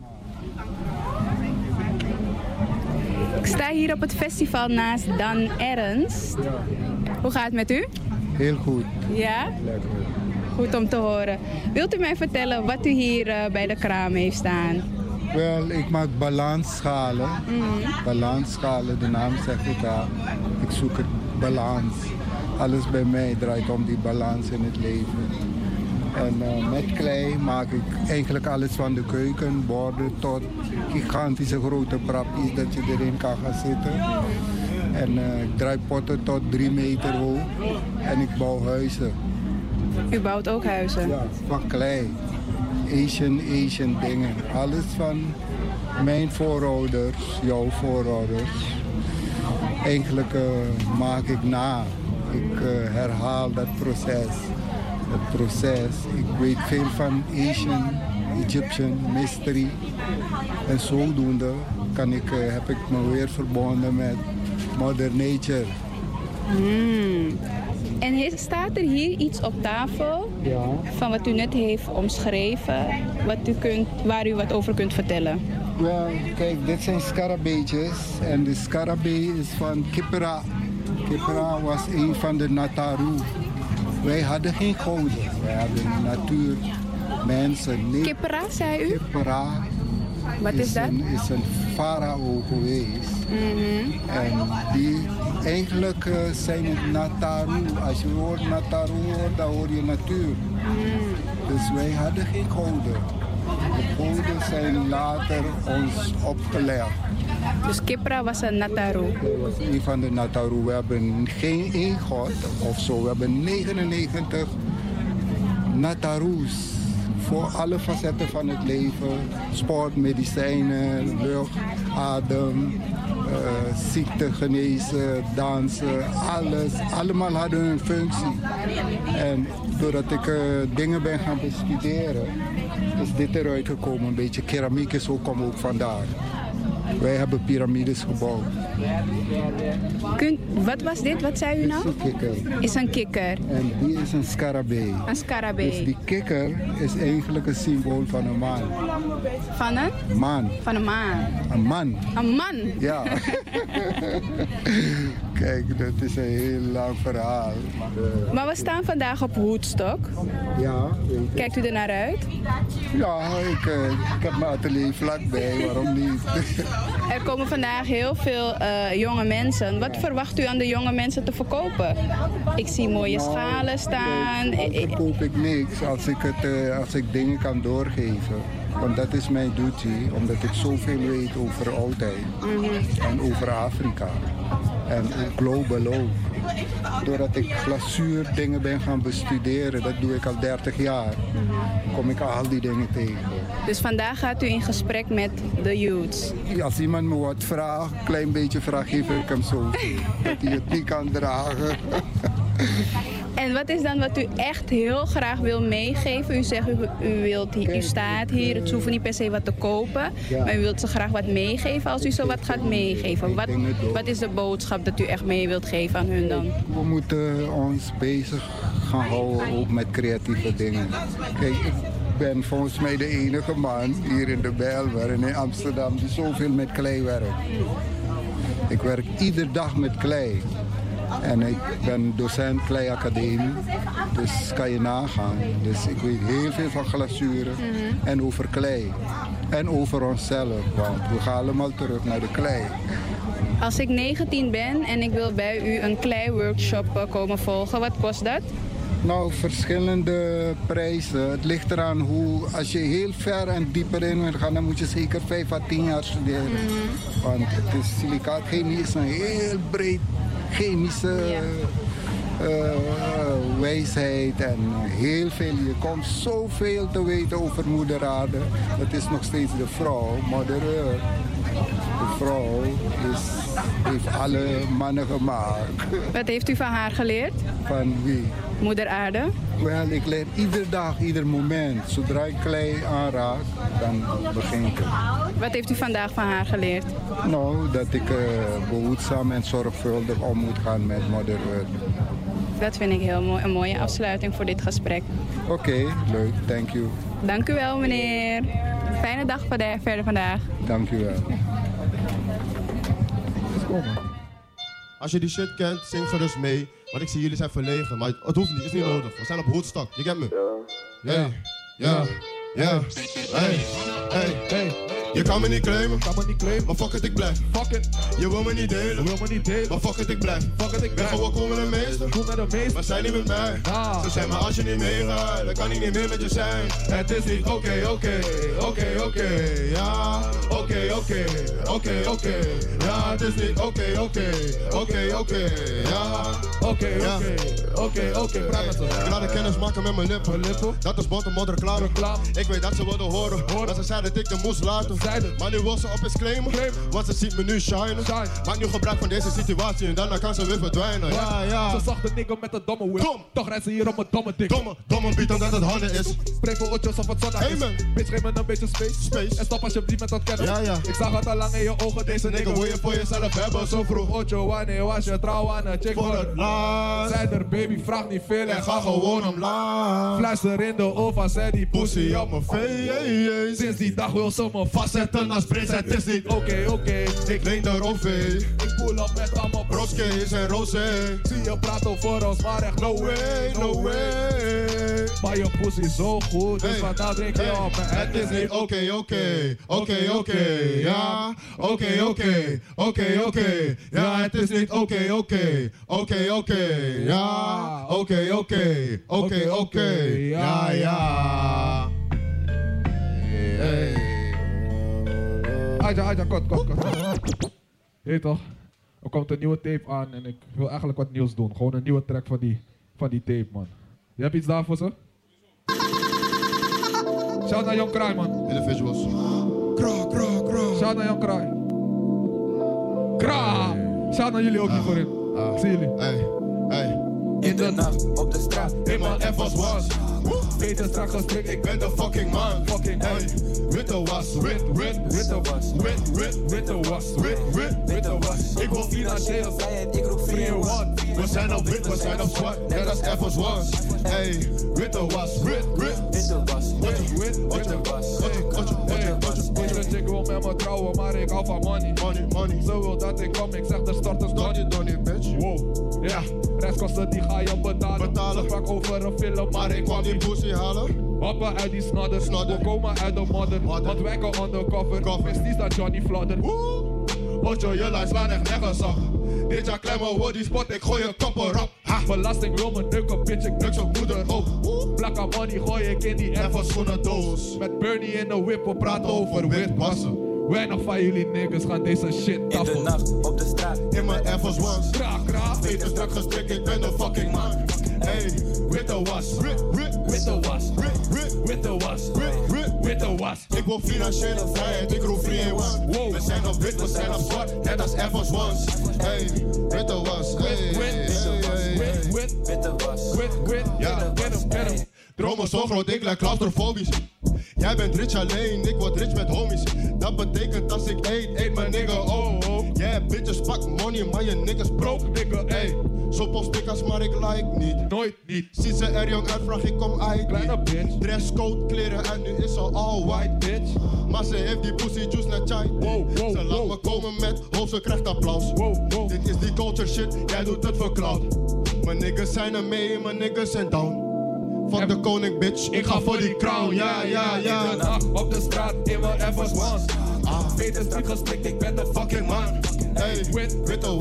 Ik sta hier op het festival naast Dan Ernst. Hoe gaat het met u? Heel goed. Ja? Lekker. Goed om te horen. Wilt u mij vertellen wat u hier bij de kraam heeft staan? Wel, ik maak balansschalen. Balansschalen, de naam zegt het al. Ik zoek het balans. Alles bij mij draait om die balans in het leven. En met klei maak ik eigenlijk alles van de keuken, borden tot gigantische grote prapjes dat je erin kan gaan zitten. En ik draai potten tot 3 meter hoog en ik bouw huizen. U bouwt ook huizen? Ja, van klei. Asian dingen. Alles van mijn voorouders, jouw voorouders. Eigenlijk maak ik na. Ik herhaal dat proces. Het proces. Ik weet veel van Egyptian mystery. En zodoende heb ik me weer verbonden met Mother Nature. En staat er hier iets op tafel van wat u net heeft omschreven, waar u wat over kunt vertellen? Wel, kijk, dit zijn scarabeetjes en de scarabee is van Kipra. Kipra was een van de Nataru. Wij hadden geen goden, wij hadden natuurmensen. Kipra, zei u? Kipra. Wat is dat? Is een farao geweest. En die eigenlijk zijn het Nataru. Als je hoort Nataru hoort, dan hoor je natuur. Dus wij hadden geen goden. De goden zijn later ons opgelegd. Dus Kipra was een Nataru? Hij was een van de Nataru. We hebben geen één god of zo. We hebben 99 Natarus. Voor alle facetten van het leven. Sport, medicijnen, lucht, adem, ziekte genezen, dansen, alles. Allemaal hadden hun functie. En doordat ik dingen ben gaan bestuderen, is dit eruit gekomen. Een beetje keramiek is ook vandaar. Wij hebben piramides gebouwd. Wat was dit? Wat zei u nou? Is een kikker. Is een kikker. En die is een scarabee. Een scarabee. Dus die kikker is eigenlijk een symbool van een man. Van een? Man. Van een man. Een man. Een man? Ja. Kijk, dat is een heel lang verhaal. Maar we staan vandaag op Woodstock. Ja. Kijkt u er naar uit? Ja, ik heb mijn atelier vlakbij, waarom niet? Er komen vandaag heel veel jonge mensen. Wat verwacht u aan de jonge mensen te verkopen? Ik zie mooie schalen staan. Dan verkoop ik niks als ik dingen kan doorgeven. Want dat is mijn duty, omdat ik zoveel weet over oudheid en over Afrika. En global ook. Doordat ik glazuur dingen ben gaan bestuderen, dat doe ik al 30 jaar, kom ik al die dingen tegen. Dus vandaag gaat u in gesprek met de youths? Als iemand me wat vraagt, een klein beetje vraag, geef ik hem zo. Dat hij het niet kan dragen. En wat is dan wat u echt heel graag wil meegeven? U zegt, u staat hier, het hoeft niet per se wat te kopen. Ja. Maar u wilt ze graag wat meegeven als u zo wat gaat meegeven. Wat is de boodschap dat u echt mee wilt geven aan hun dan? We moeten ons bezig gaan houden ook met creatieve dingen. Kijk, ik ben volgens mij de enige man hier in de Bijlmer en in Amsterdam die zoveel met klei werkt. Ik werk iedere dag met klei. En ik ben docent kleiacademie, dus kan je nagaan. Dus ik weet heel veel van glazuren en over klei. En over onszelf, want we gaan allemaal terug naar de klei. Als ik 19 ben en ik wil bij u een kleiworkshop komen volgen, wat kost dat? Nou, verschillende prijzen. Het ligt eraan hoe, als je heel ver en dieper in wil gaan, dan moet je zeker 5 à 10 jaar studeren. Want het is silicaatchemie is een heel breed chemische wijsheid en heel veel. Je komt zoveel te weten over Moeder Aarde. Dat is nog steeds de vrouw, Mother Earth. De vrouw heeft alle mannen gemaakt. Wat heeft u van haar geleerd? Van wie? Moeder Aarde. Wel, ik leer iedere dag, ieder moment. Zodra ik klei aanraak, dan begin ik het. Wat heeft u vandaag van haar geleerd? Nou, dat ik behoedzaam en zorgvuldig om moet gaan met Mother Earth. Dat vind ik heel mooi. Een mooie afsluiting voor dit gesprek. Oké, leuk. Thank you. Dank u wel, meneer. Fijne dag verder vandaag. Dank u wel. Als je die shit kent, zing gerust mee. Want ik zie jullie zijn verlegen, maar het hoeft niet, is niet nodig. We zijn op Woodstock, je kent me. Ja, ja, ja. Hey. Je kan me niet claimen, maar fuck it, ik blijf. Fuck it. Je wil me niet delen, maar fuck it, ik blijf. Ben gewoon cool met de meesten, maar zij niet met mij. Ze zijn maar als je niet meegaat, dan kan ik niet meer met je zijn. Het is niet oké, ja, oké. Ja, het is niet oké, ja, oké. Ik laat de kennis maken met mijn lippen. Dat is bottom reclame. Ik weet dat ze wilden horen, dat ze zeiden dat ik de moest laten. Maar nu wil ze op eens claimen, want ze ziet me nu shinen. Maak nu gebruik van deze situatie en daarna kan ze weer verdwijnen. Ja. Ze zag de nigger met een domme whip. Toch rijdt ze hier op een domme dik. Domme beat omdat het harde is. Spreek voor otjes of het zondag is. Bitch, geef me een beetje space. En stop alsjeblieft met dat kennen. Ja. Ik zag het al lang in je ogen. Deze nigger wil je voor jezelf hebben zo vroeg. Otjo, wanneer was je trouw aan een chick voor het laatst? Zei er baby, vraag niet veel en ga gewoon omlaag. Fluister in de oven, zei die pussy op mijn face. Sinds die dag wil ze me vastzetten als prins. Het is niet oké. Ik leen de OV. Ik pull op met allemaal broskes en rosé. Zie je praten voor ons, maar echt no way. Maar je pussy is zo goed, dus wat nou drink je op me. Het is niet oké. Ja, oké. Ja, het is niet oké. Ja, oké. Ja. Aja, kort. Hé toch? Er komt een nieuwe tape aan en ik wil eigenlijk wat nieuws doen. Gewoon een nieuwe track van die tape, man. Je hebt iets daar voor ze? Shout naar Young Cry, man. Individuals. Shout naar Young Cry. Shout naar jullie ook hier voorin. Ik zie jullie. Hey. In de nacht, op de straat, in mijn Air Force One. Beter straks gestrikt, ik ben de fucking man. Hey, witte was. Ik wil financiële vrijheid, ik roep 3 in 1. We zijn op wit, we zijn op zwart, net als Air Force One. Hey, witte was. Deze chick wil met me trouwen, maar ik hou van money. Ze wil dat ik kom, ik zeg de start is Donnie, bitch. Wow, ja, restkosten die ga je betalen. Ze sprak over een film, maar ik kwam die pussy halen. Hoppen uit die snodder, we komen uit de modder. Want wij gaan undercover, wist niet dat Johnny flodder. Otjo, je lijst slaan echt nergens op. Dit jaar klemmen wordt die spot, ik gooi je kop erop. Belasting wil me neuken, bitch, ik neuk zo'n moeder ook. Blakka money gooi ik in die Air Force schoenendoos. Met Bernie in de whip, we praten over witwassen. Weinig van jullie niggas gaan deze shit tappen. In de nacht, op de straat, in mijn Air Force Ones. Kraak. Beter strak gestrikt, ik ben de fucking man. Hey, witte was. Ik wil financiële vrijheid, ik roep 3 in 1. We zijn op wit, we zijn op zwart, net als Air Force Ones. Hey, witte was. Ja, get hem. Dromen zo groot, ik lijk claustrofobisch. Jij bent rich alleen, ik word rich met homies. Dat betekent als ik eet mijn nigga, oh. Yeah, bitches pak money, maar je niggas broke, nigga, ey. Zo post pikkers, maar ik like niet. Nooit niet. Ziet ze er jong uit, vraag ik kom uit. Kleine bitch. Dresscode, kleren en nu is ze all white, bitch. Maar ze heeft die pussy juice net chai. Ze laat me komen met hoofd, ze krijgt applaus. Dit is die culture shit, jij doet het voor cloud. Mijn niggas zijn er mee, mijn niggas zijn down. Fuck de koning, bitch, ik ga voor die crown, ja. In de nacht, op de straat, in mijn Air Force Ones. Beter street gestrikt, ik ben de fucking man. Hey, witte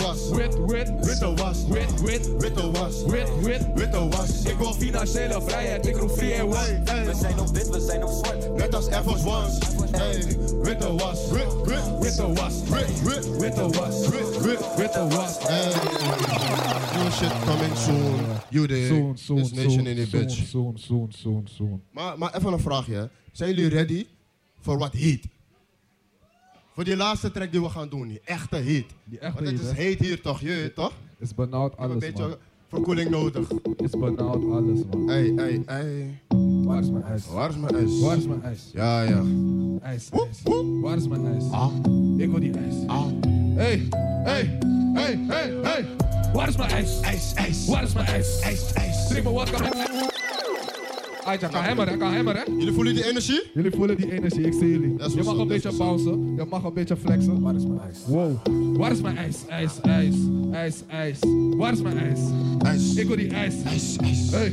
was. Ik wil financiële vrijheid, ik roep 3 in 1. We zijn op wit, we zijn op zwart, net als Air Force Ones. Hey, witte was, witte was, witte was, witte was. Hey, new shit coming soon. You dig? This nation in the bitch. Soon. Maar even een vraagje. Hè. Zijn jullie ready voor wat heat? Voor die laatste track die we gaan doen, die echte heat. Want het is heet hier toch, je weet toch? Is benauwd alles, een beetje verkoeling nodig. Is benauwd alles, man. Hey. Waar is mijn ijs? Waar is mijn ijs? Waar is mijn ijs? Ja. Ijs. Waar is mijn ijs? Ik wil die ijs. Hey. Waar is mijn ijs? Ijs. Waar is mijn ijs? Ijs. Drink me wat kan met ijs. Aja, kan hemmeren. Jullie voelen die energie? Jullie voelen die energie, ik zie jullie. Je mag een beetje bouncen, je mag een beetje flexen. Waar is mijn ijs? Wow. Waar is mijn ijs? Ijs. Waar is mijn ijs? Ijs. Ik wil die ijs. Ijs. Hey.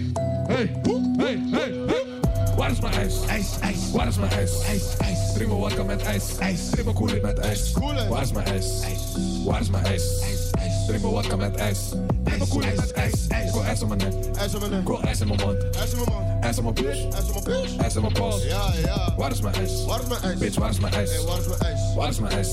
Waar is mijn ijs? Ijs. Waar is mijn ijs? Ijs. Drink me vodka met ijs. Drink me koelie met ijs. Waar is mijn ijs? Waar is mijn ijs? Drink me vodka met ijs. Drink me koelie met ijs. Ik wil ijs op mijn nek. Ik wil ijs in mijn mond. Ijs in mijn bitch. Ijs in mijn pols. Ja. Waar is mijn ijs? Bitch, waar is mijn ijs? Waar is mijn ijs?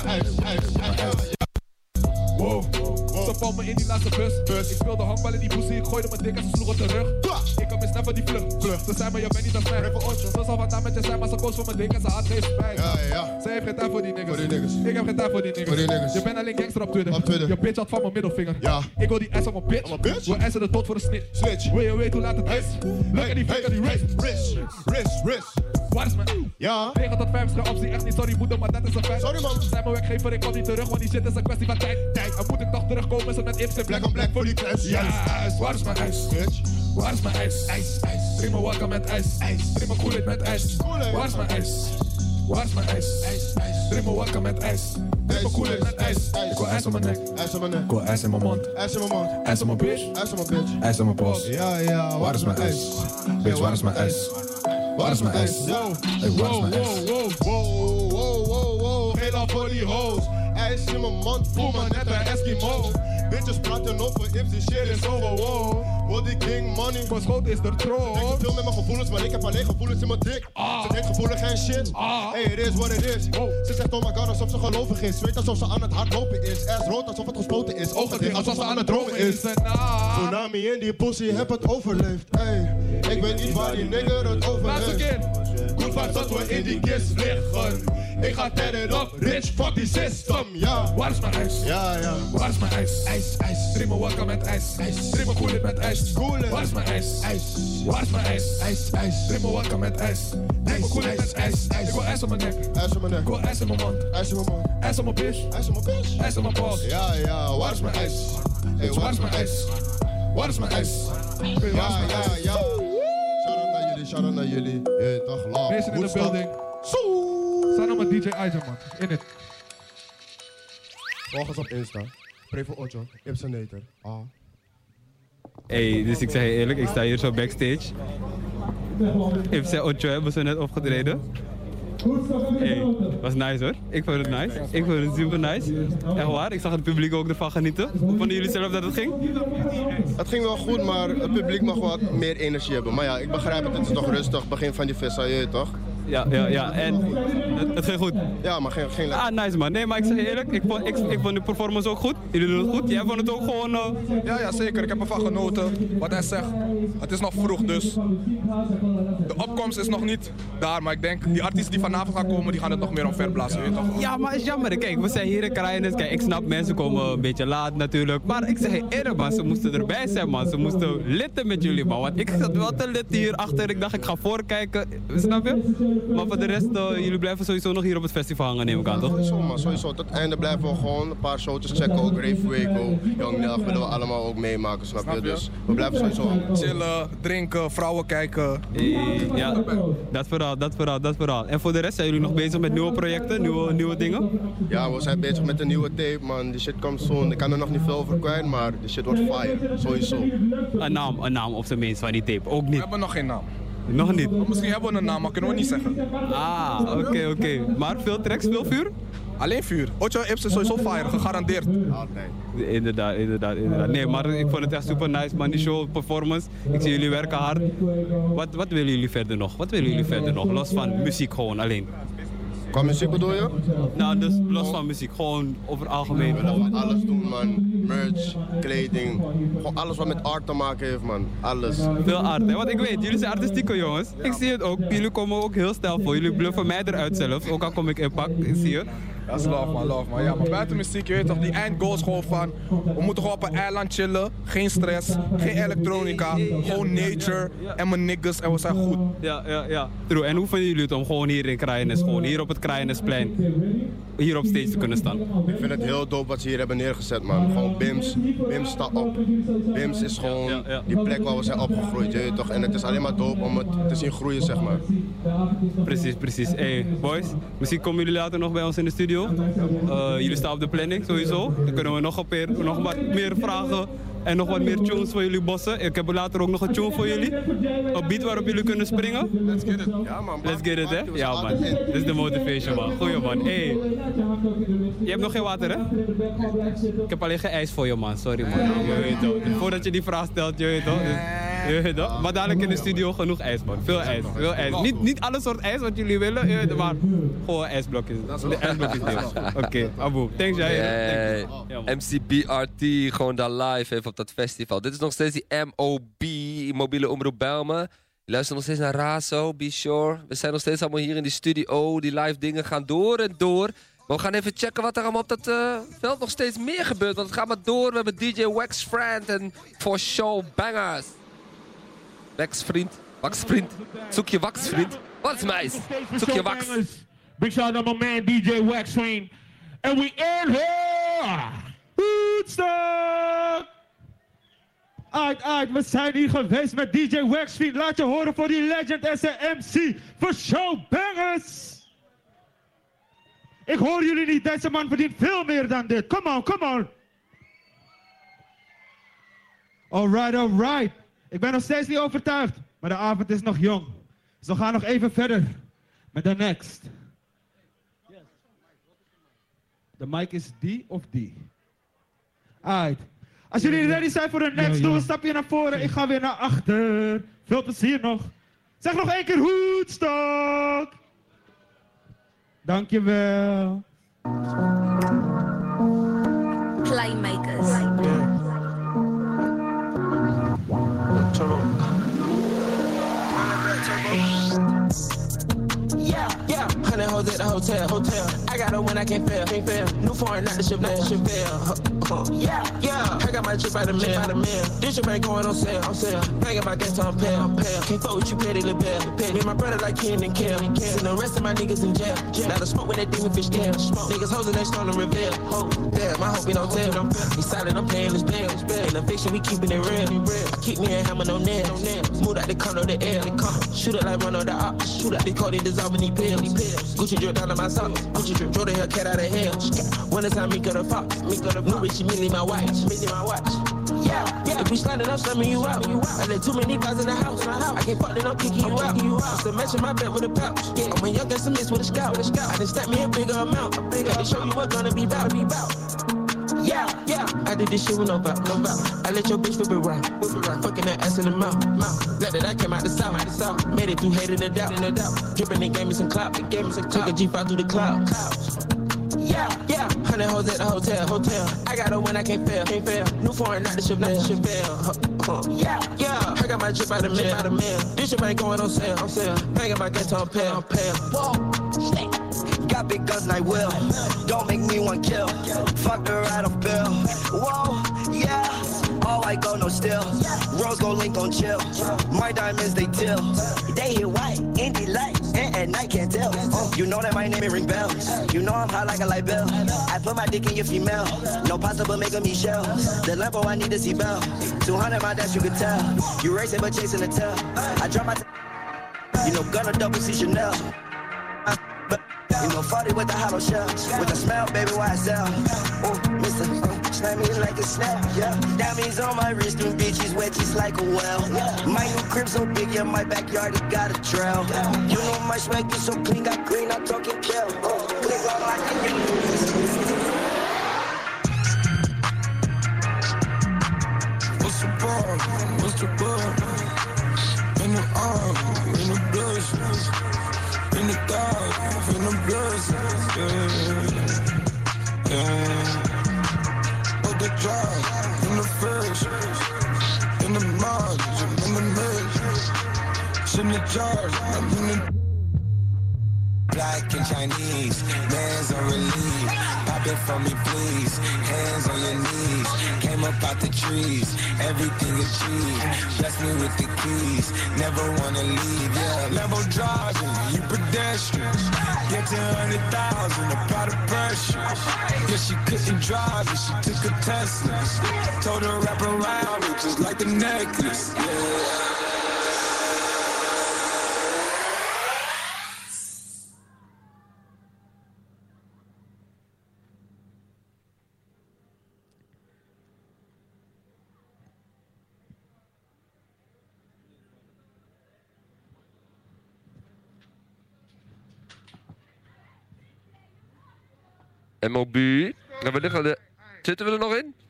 Wow. Ze vallen me in die laatste bus. Ik speelde handbal in die pussy, ik gooide mijn dik en ze sloegen terug. Ik kan misnap van die vlucht. Ze zei me, je bent niet als mij. Ze zal wat aan met je zijn, maar ze koos voor mijn dik en ze had geen spijt. Ja. Ze heeft geen tijd voor die niggas. Ik heb geen tijd voor die niggas. Je bent alleen gangster op Twitter. Je bitch had van mijn middelvinger. Ja. Ik wil die ass op mijn bitch. We eisen de dood voor een snitch. Wil je weten hoe laat het is? Look at die finger, die wrist. Waar is mijn? Ja. 9 tot 5 is geen optie, echt niet sorry moeder, maar dat is een feit. Sorry man. Zijn mijn werkgever, ik kom niet terug, want die shit is een kwestie van tijd. En moet ik toch terugkomen, is het met Ips en Black on black voor die class. Juist. Waar is mijn ijs? Waar is mijn ijs? Ijs. Drink me vodka met ijs. Drink me koelie met ijs. Waar is mijn ijs? Waar is mijn ijs? Drink me vodka met ijs. Drink me koelie met ijs. Ik wil ijs op mijn nek. Ik wil ijs in mijn mond. Ijs in mijn bitch. Ijs in mijn pols. Ja. Waar is mijn ijs? Bitch, waar is mijn ijs? Waar is mijn ijs? Hey, waar is mijn ijs? Wow. Heel voor die hoes. IJs in mijn mond, voel me net een Eskimo. Bitches praten over Ips, die shit is over, wow. Wil die king money? Mijn schoot is er troon. Ik veel met mijn gevoelens, maar ik heb alleen gevoelens in mijn dik. Ze denkt gevoelig en shit. Hey, it is what it is. Ze zegt oh my god, alsof ze gelovig is. Weet alsof ze aan het hardlopen is. Ass rood alsof het gespoten is. Ogen dicht alsof ze aan het dromen is. Tsunami in die pussy, heb het overleefd. Hey, ik weet niet waar die nigger het over heeft. Good vibes dat we in die kist liggen. Ik ga turn it up, rich, fuck die system, ja. Waar is mijn ijs? Ja. Waar is mijn ijs? Ijs. Drink me vodka met ijs. Drink me koelie met ijs. Waar is mijn ijs? Waar is mijn ijs? Drink me vodka met ijs. Drink me koelie met ijs. Ik wil ijs op mijn nek. Ik wil ijs in mijn mond. Ijs op mijn bitch. Ijs op mijn pols. Ja. Waar is mijn ijs? Hey, waar is mijn ijs? Waar is mijn ijs? Ja. Shout out naar jullie. Ja, toch, laat. Mensen in de building. Staan op met DJ Aja, man. In het. Volg ons op Insta. Pray voor Ocho. Ipsonator. Hey, dus ik zeg je eerlijk, ik sta hier zo backstage. Ips en Ocho hebben ze net opgetreden. Hey, was nice hoor. Ik vond het nice. Ik vond het super nice. Echt waar, ik zag het publiek ook ervan genieten. Hoe vonden jullie zelf dat het ging? Het ging wel goed, maar het publiek mag wat meer energie hebben. Maar ja, ik begrijp het, het is toch rustig. Begin van die vissaille, toch? Ja. En het ging goed? Ja, maar geen lekker. Nice man. Nee, maar ik zeg je eerlijk, ik vond de performance ook goed. Jullie doen het goed. Jij vond het ook gewoon... Ja, zeker. Ik heb ervan genoten. Wat hij zegt, het is nog vroeg dus. De opkomst is nog niet daar, maar ik denk die artiesten die vanavond gaan komen, die gaan het nog meer omverblazen. Weet je toch? Ja, maar het is jammer. Kijk, we zijn hier in Kraaienest. Kijk, ik snap, mensen komen een beetje laat natuurlijk. Maar ik zeg je eerlijk man, ze moesten erbij zijn man. Ze moesten litten met jullie man. Want ik zat wel te litten hier achter. Ik dacht, ik ga voorkijken. Snap je? Maar voor de rest, jullie blijven sowieso nog hier op het festival hangen, neem ik aan, toch? Sowieso, man. Sowieso. Tot het einde blijven we gewoon een paar showtjes checken. Ook Rave Waco, Young Nelg willen we allemaal ook meemaken, snap je? Dus we blijven sowieso hangen. Chillen, drinken, vrouwen kijken. Ja, dat vooral. En voor de rest, zijn jullie nog bezig met nieuwe projecten, nieuwe dingen? Ja, we zijn bezig met een nieuwe tape, man. Die shit komt soon. Ik kan er nog niet veel over kwijt, maar die shit wordt fire. Sowieso. Een naam op zijn minst van die tape, ook niet? We hebben nog geen naam. Nog niet? Misschien hebben we een naam, maar kunnen we niet zeggen. Oké. Maar veel tracks, veel vuur? Alleen vuur. Ocho Ips is sowieso fire, gegarandeerd. Altijd. Inderdaad. Nee, maar ik vond het echt super nice, man. Die show, performance. Ik zie jullie werken hard. Wat willen jullie verder nog? Los van muziek gewoon alleen? Qua muziek bedoel je? Nou, dus los van muziek, gewoon over het algemeen. We willen alles doen, man. Merch, kleding, gewoon alles wat met art te maken heeft, man. Alles. Veel art, hè? Want ik weet, jullie zijn artistieke jongens. Ik zie het ook, jullie komen ook heel stijl voor. Jullie bluffen mij eruit zelfs, ook al kom ik in pak, ik zie het. Dat is love man. Ja, maar buiten muziek, je weet toch, die eindgoal is gewoon van... We moeten gewoon op een eiland chillen, geen stress, geen elektronica, gewoon nature en mijn niggas en we zijn goed. Ja. True. En hoe vinden jullie het om gewoon hier in Kraaiennis, gewoon hier op het Kraaiennisplein, hier op stage te kunnen staan? Ik vind het heel dope wat ze hier hebben neergezet, man. Gewoon Bims staat op. Bims is gewoon die plek waar we zijn opgegroeid, je weet toch. En het is alleen maar dope om het te zien groeien, zeg maar. Precies. Hey, boys, misschien komen jullie later nog bij ons in de studio. Jullie staan op de planning, sowieso. Dan kunnen we nog wat meer vragen en nog wat meer tunes voor jullie bossen. Ik heb later ook nog een tune voor jullie. Een beat waarop jullie kunnen springen. Let's get it. Ja, man. Let's get it, hè? Ja, man. Dit is de motivation, man. Goeie, man. Hey. Je hebt nog geen water, hè? Ik heb alleen geen ijs voor je, man. Sorry, man. Je weet toch. Voordat je die vraag stelt, je weet toch. Je weet toch? Maar dadelijk in de studio genoeg ijs, man. Veel ijs. Niet alle soort ijs wat jullie willen, je weet, maar gewoon ijsblokjes. De ijsblokjes deel. Oké, Abu. Thanks, jij. MC BRT, gewoon daar live even op dat festival. Dit is nog steeds die MOB, mobiele omroep Bijlmer. Je luistert nog steeds naar Razo, Be Sure. We zijn nog steeds allemaal hier in die studio. Die live dingen gaan door en door. Maar we gaan even checken wat er allemaal op dat veld nog steeds meer gebeurt. Want het gaat maar door. We hebben DJ Waxfriend en For Show Bangers. Waxvriend. Zoek je Waxvriend. Wat is meis? Zoek je Wax. Big shout out to my man DJ Waxfriend. And we in here. Woodstock. We zijn hier geweest met DJ Waxfriend. Laat je horen voor die legend en zijn MC. For Show Bangers. Ik hoor jullie niet. Deze man verdient veel meer dan dit. Come on. Alright. Ik ben nog steeds niet overtuigd. Maar de avond is nog jong. Dus we gaan nog even verder met de next. De mic is die of die? Alright. Als jullie ready zijn voor de next, doen we een stapje naar voren. Ik ga weer naar achter. Veel plezier nog. Zeg nog één keer Woodstock. Dankjewel. Playmakers. Yeah, 100 hoes at the hotel. I got her when I can't fail. New foreign, not the ship, Yeah, I got my trip out of mail. This shit ain't going on sale. Hang about that time, pale. Can't fuck with you, petty little bell. Me and my brother like Ken and Kel. And the rest of my niggas in jail. Now the smoke with that demon fish tail. Niggas hoes and they stolen reveal. Damn, I hope he don't tell. He silent, I'm paying his bills. In the fiction, we keeping it real. I keep me a hammer, no nails. Smooth out the condo, the air. Shoot it like run on the op. Shoot out the code, they dissolving these pills. Gucci drip down to my socks. Gucci drip, draw the Hellcat out of hell. When it's time, me cut a fox. New bitch, immediately my watch. Yeah. If we sliding up, slamming you out. I let too many guys in the house. I can't fuck it, I'm kicking you out. It's the match in my bed with a pouch. I'm a young got some mix with a scout. I done stack me a bigger amount. They show you what gonna be bout. Yeah. I did this shit with no bout. I let your bitch whip it right. Fucking that ass in the mouth. Glad that I came out the south. Made it through hate and the doubt. Drippin', they gave me some clout. Took a G5 through the clouds. Yeah. 100 hoes at the hotel. I got her when I can't fail. New foreign, not the ship, Yeah, I got my trip out of mail. This shit ain't going on sale. Hang my gas on pale. Whoa, got big guns like Will. Don't make me one kill. Fuck her out of bill. Whoa, yeah. All white go no still. Rose go link on chill. My diamonds they till. They hit white, indie lights, and at night can't tell. You know that my name ain't ring bells. You know I'm hot like a light bill. I put my dick in your female. No possible making me shell. The Lambo I need to see bell. 200 my dash you could tell. You racing but chasing the tail. I drop my you know gonna double C Chanel. You know 40 with the hollow shells. With the smell, baby, why I sell? Mr. Snap me like a snap, yeah. Diamonds on my wrist and bitches wet just like a well. My new crib so big, yeah, my backyard it got a trail. You know my swag is so clean, got green, I'm talking kill. Click on like What's the bar? In the arm, in the blush. In the dark, in the blood, presence, yeah. With the drive, in the fish, in the margin, in the mix, in the jars, I'm in the Black and Chinese, man's on relief. Pop it for me, please. Hands on your knees. Came up out the trees, everything achieved. Bless me with the keys, never wanna leave. Yeah, level driving, you pedestrians. Get to 100,000, apply the pressure. Yeah, she couldn't drive it, she took a Tesla. Told her wrap around me just like the necklace. Yeah. MOB. En we liggen zitten we er nog in?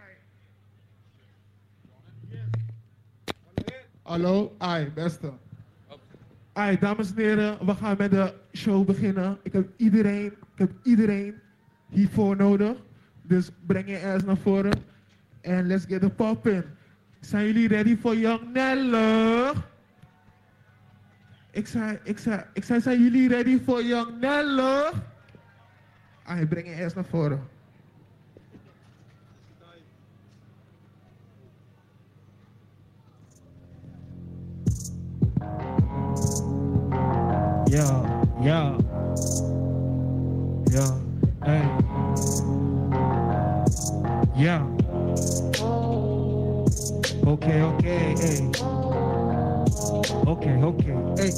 Hallo, ai, beste. Ai, dames en heren, we gaan met de show beginnen. Ik heb iedereen hiervoor nodig. Dus breng je ass naar voren. En let's get the pop in. Zijn jullie ready voor Young Neller? Ik zei, zijn jullie ready voor Young Neller? Ai, breng je ass naar voren. Ja, hey. Ja. Oké, hey. Oké, hey.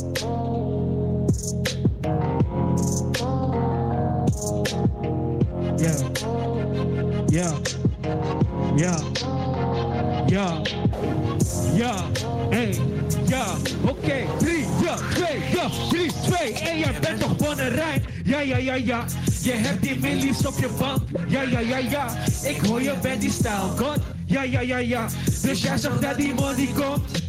Ja, hey, ja, oké, 3, 2, 1, jij bent toch Bonnerijn? Ja, je hebt die millies op je bank. Ja, ik hoor je bent die style god. Ja, dus jij zegt dat die money komt.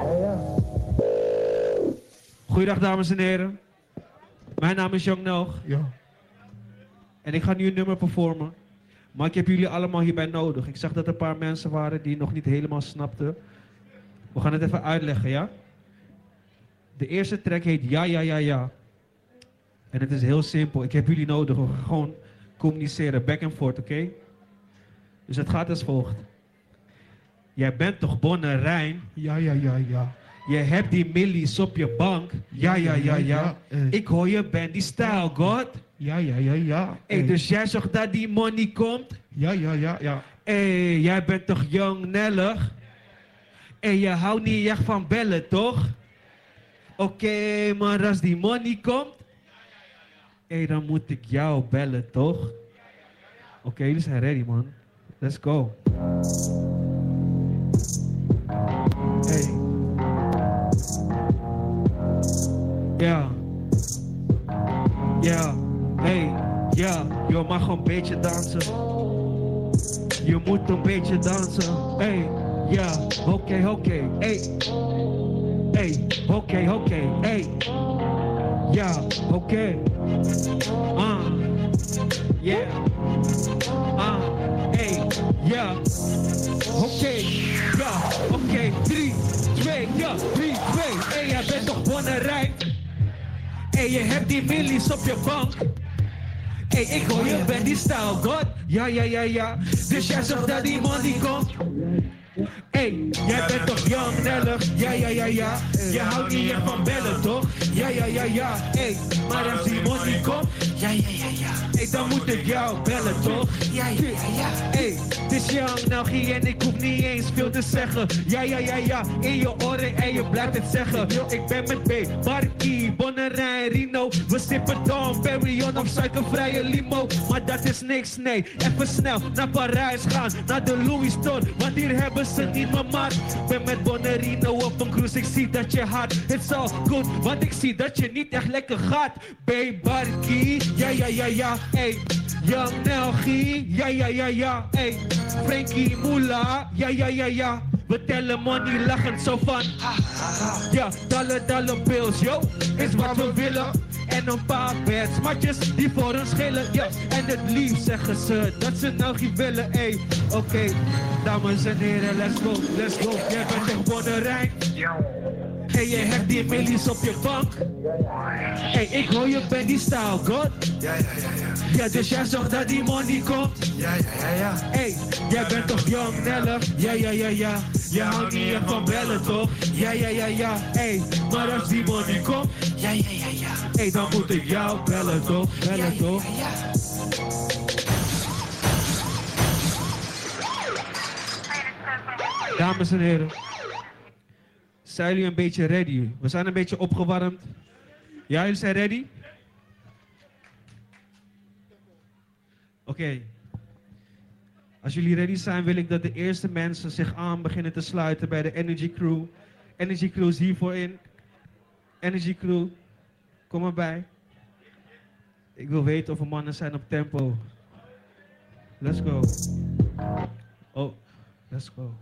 Goeiedag dames en heren. Mijn naam is Young Nelg. Ja. En ik ga nu een nummer performen. Maar ik heb jullie allemaal hierbij nodig. Ik zag dat er een paar mensen waren die nog niet helemaal snapten. We gaan het even uitleggen, ja? De eerste track heet Ja. En het is heel simpel. Ik heb jullie nodig. We gaan gewoon communiceren. Back and forth, oké? Dus het gaat als volgt. Jij bent toch Bonnerijn? Ja. Je hebt die millies op je bank. Ja. Ik hoor je bent die style god. Ja. Hey, dus jij zegt dat die money komt? Ja. Hey, jij bent toch Young Neller? En je houdt niet echt van bellen, toch? Oké, maar als die money komt... Hey, dan moet ik jou bellen, toch? Oké, jullie zijn ready, man. Let's go. Hey. Ja. Hey, ja. Je mag een beetje dansen. Je moet een beetje dansen. Hey, ja. Oké. Hey. Hey, oké. Hey. Ja, oké. Yeah. Hey, ja. Oké. 3, 2. Hey, jij bent toch Bonnerijn? Hey, je hebt die millies op je bank. Hey, ik hoor je bent die style god. Ja. Dus jij zegt dat die money komt. Hey, jij bent toch Young Neller? Ja. Je houdt niet echt van bellen, toch? Ja. Hey, maar als die money komt? Ja. Hey, dan moet ik jou bellen, toch? Ja. Hey, het is Young Nelgie en ik hoef niet eens veel te zeggen. Ja. In je oren en je blijft het zeggen. Ik ben met B, Barkie, Bonnerijn, Rino. We sippen Dom Perignon op suikervrije limo. Maar dat is niks, nee. Even snel naar Parijs gaan, naar de Louis Store. Want hier hebben ze niet meer maat. Ben met Bonnerino op een cruise, ik zie dat je hard. It's all good, want ik zie dat je niet echt lekker gaat. B, Barkie, ja. Hey, Young Nelgie, ja. Hey, Frankie Moula, ja. we tellen money lachend zo van. Ja, dollar bills, yo, is wat we willen. En een paar smatjes die voor ons schillen, ja. En het liefst zeggen ze dat ze nou geen willen, ey. Oké, dames en heren, let's go. Jij bent echt bonnerijn. En je hebt die millies op je bank. Hey, ik hoor je bent die style god. Ja, dus jij zorgt dat die money komt. Hey, jij bent toch jong, Nelle? Ja. Je houdt niet echt van bellen, toch? Ja. Hey, maar als die money komt. Hey, dan moet ik jou bellen, toch? Toch? Dames en heren. Zijn jullie een beetje ready? We zijn een beetje opgewarmd. Ja, jullie zijn ready? Oké. Als jullie ready zijn, wil ik dat de eerste mensen zich aan beginnen te sluiten bij de Energy Crew. Energy Crew is hiervoor in. Energy Crew, kom erbij. Ik wil weten of er mannen zijn op tempo. Let's go. Oh, let's go.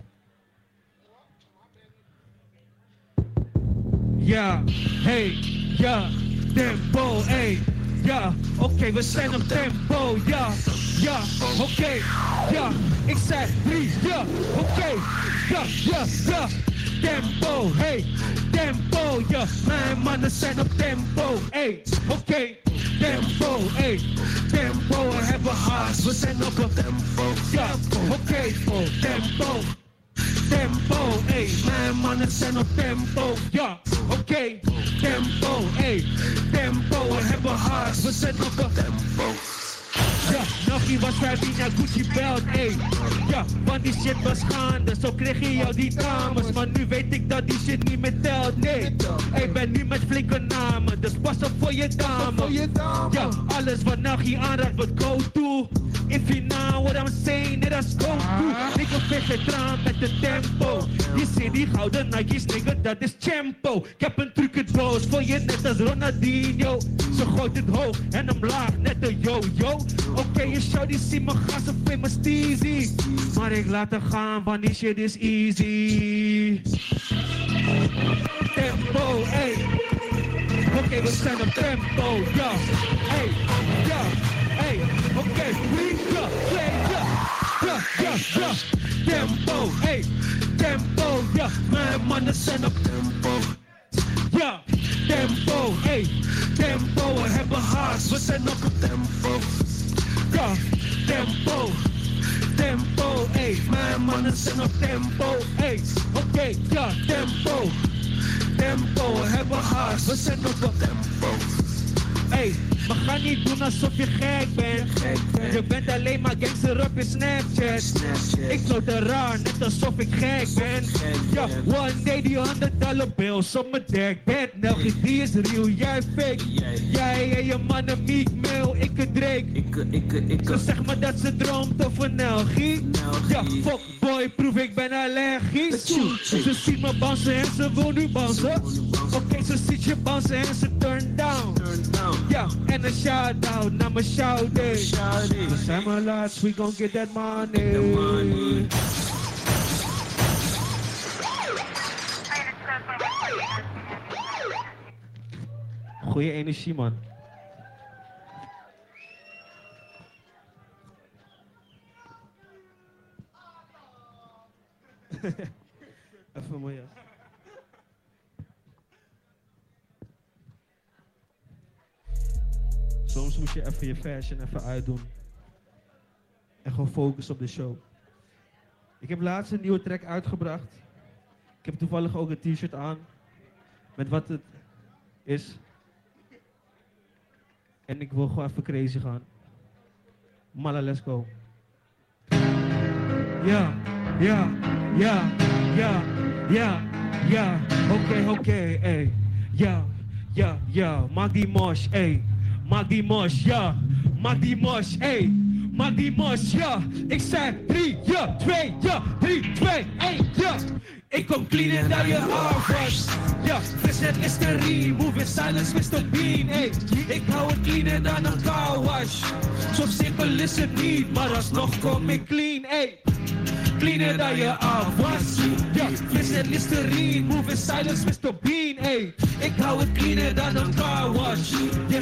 Ja, hey, ja, tempo, hey, ja, oké, we zijn op tempo, ja, oké, ja, ik zeg 3, ja, oké, ja, tempo, hey, tempo, ja, mijn mannen zijn op tempo, hey, oké, tempo, hey, tempo, we hebben haast, we zijn op tempo, ja, oké, tempo. Tempo, ey, mijn mannen zijn op tempo, ja, oké, tempo, ey, tempo, we hebben haast, we zijn op tempo. Ja, Noggie was 15 jaar Gucci belt, ey, ja, want die shit was gaande, zo kreeg je jou die dames, maar nu weet ik dat die shit niet meer telt, nee, ik ben nu met flinke namen, dus pas op voor je dame, ja, alles wat Noggie aanraakt wordt go-to. If you know what I'm saying, let us go to. Nigga, vet het traan met de tempo. Je ziet die gouden Nike's, nigga, dat is tempo. Ik heb een trucendoos voor je, net als Ronaldinho. Ze gooit het hoog en omlaag, net een yo-yo. Oké, je show die ziet me gaan, zo famous easy. Maar ik laat haar gaan, want die shit is easy. Tempo, ey. Oké, we zijn op tempo, ja. Hey, ja. Hey, oké, 3, ja, 2, ja. Tempo, hey, tempo, ja. Mijn mannen zijn op tempo. Ja, tempo, hey, tempo. We hebben haast, we zijn op tempo. Ja, tempo, hey. Mijn mannen zijn op tempo, hey. Oké, ja, tempo. We hebben haast, we zijn op tempo. Hey, we gaan niet doen alsof je gek bent. Je bent alleen maar gangster op je Snapchat. Ik floot er raar, net alsof ik gek ben. Ja, one day die $100 bills op mijn dek. Bad Nelgie, die is real, jij fake. Jij en je mannen Meek Mill, ik een Drake. Ze zegt me dat ze droomt over Nelgie. Ja, fuck boy, proef ik ben allergisch. Ze ziet me bansen en ze wil nu bansen. Oké, ze ziet je bansen en ze turn down. Ja, en een shout-out naar mijn shout-day. We zijn maar laatst, we gon' get that money. Goeie energie, man. Even mooi, ja. Soms moet je even je fashion even uitdoen. En gewoon focussen op de show. Ik heb laatst een nieuwe track uitgebracht. Ik heb toevallig ook een t-shirt aan. Met wat het is. En ik wil gewoon even crazy gaan. Malla, let's go. Ja. Oké, ey. Ja. Maak die mosh, ey. Maak die mosh, ja. Maak die mosh, ey. Maak die mosh, ja. Ik zei 3, ja, 2, ja. 3, 2, 1, ja. Ik kom clean en daar je afwas. Ja, Vincent is de remove in silence, Mr. Bean, ey. Ik hou het clean en dan een car wash. Zo simpel is het niet, maar alsnog kom ik clean, ey. cleaner dan je afwas. Ja, fris en Listerine, move in silence, Mr. Bean, ey. Ik hou het cleaner dan een car wash.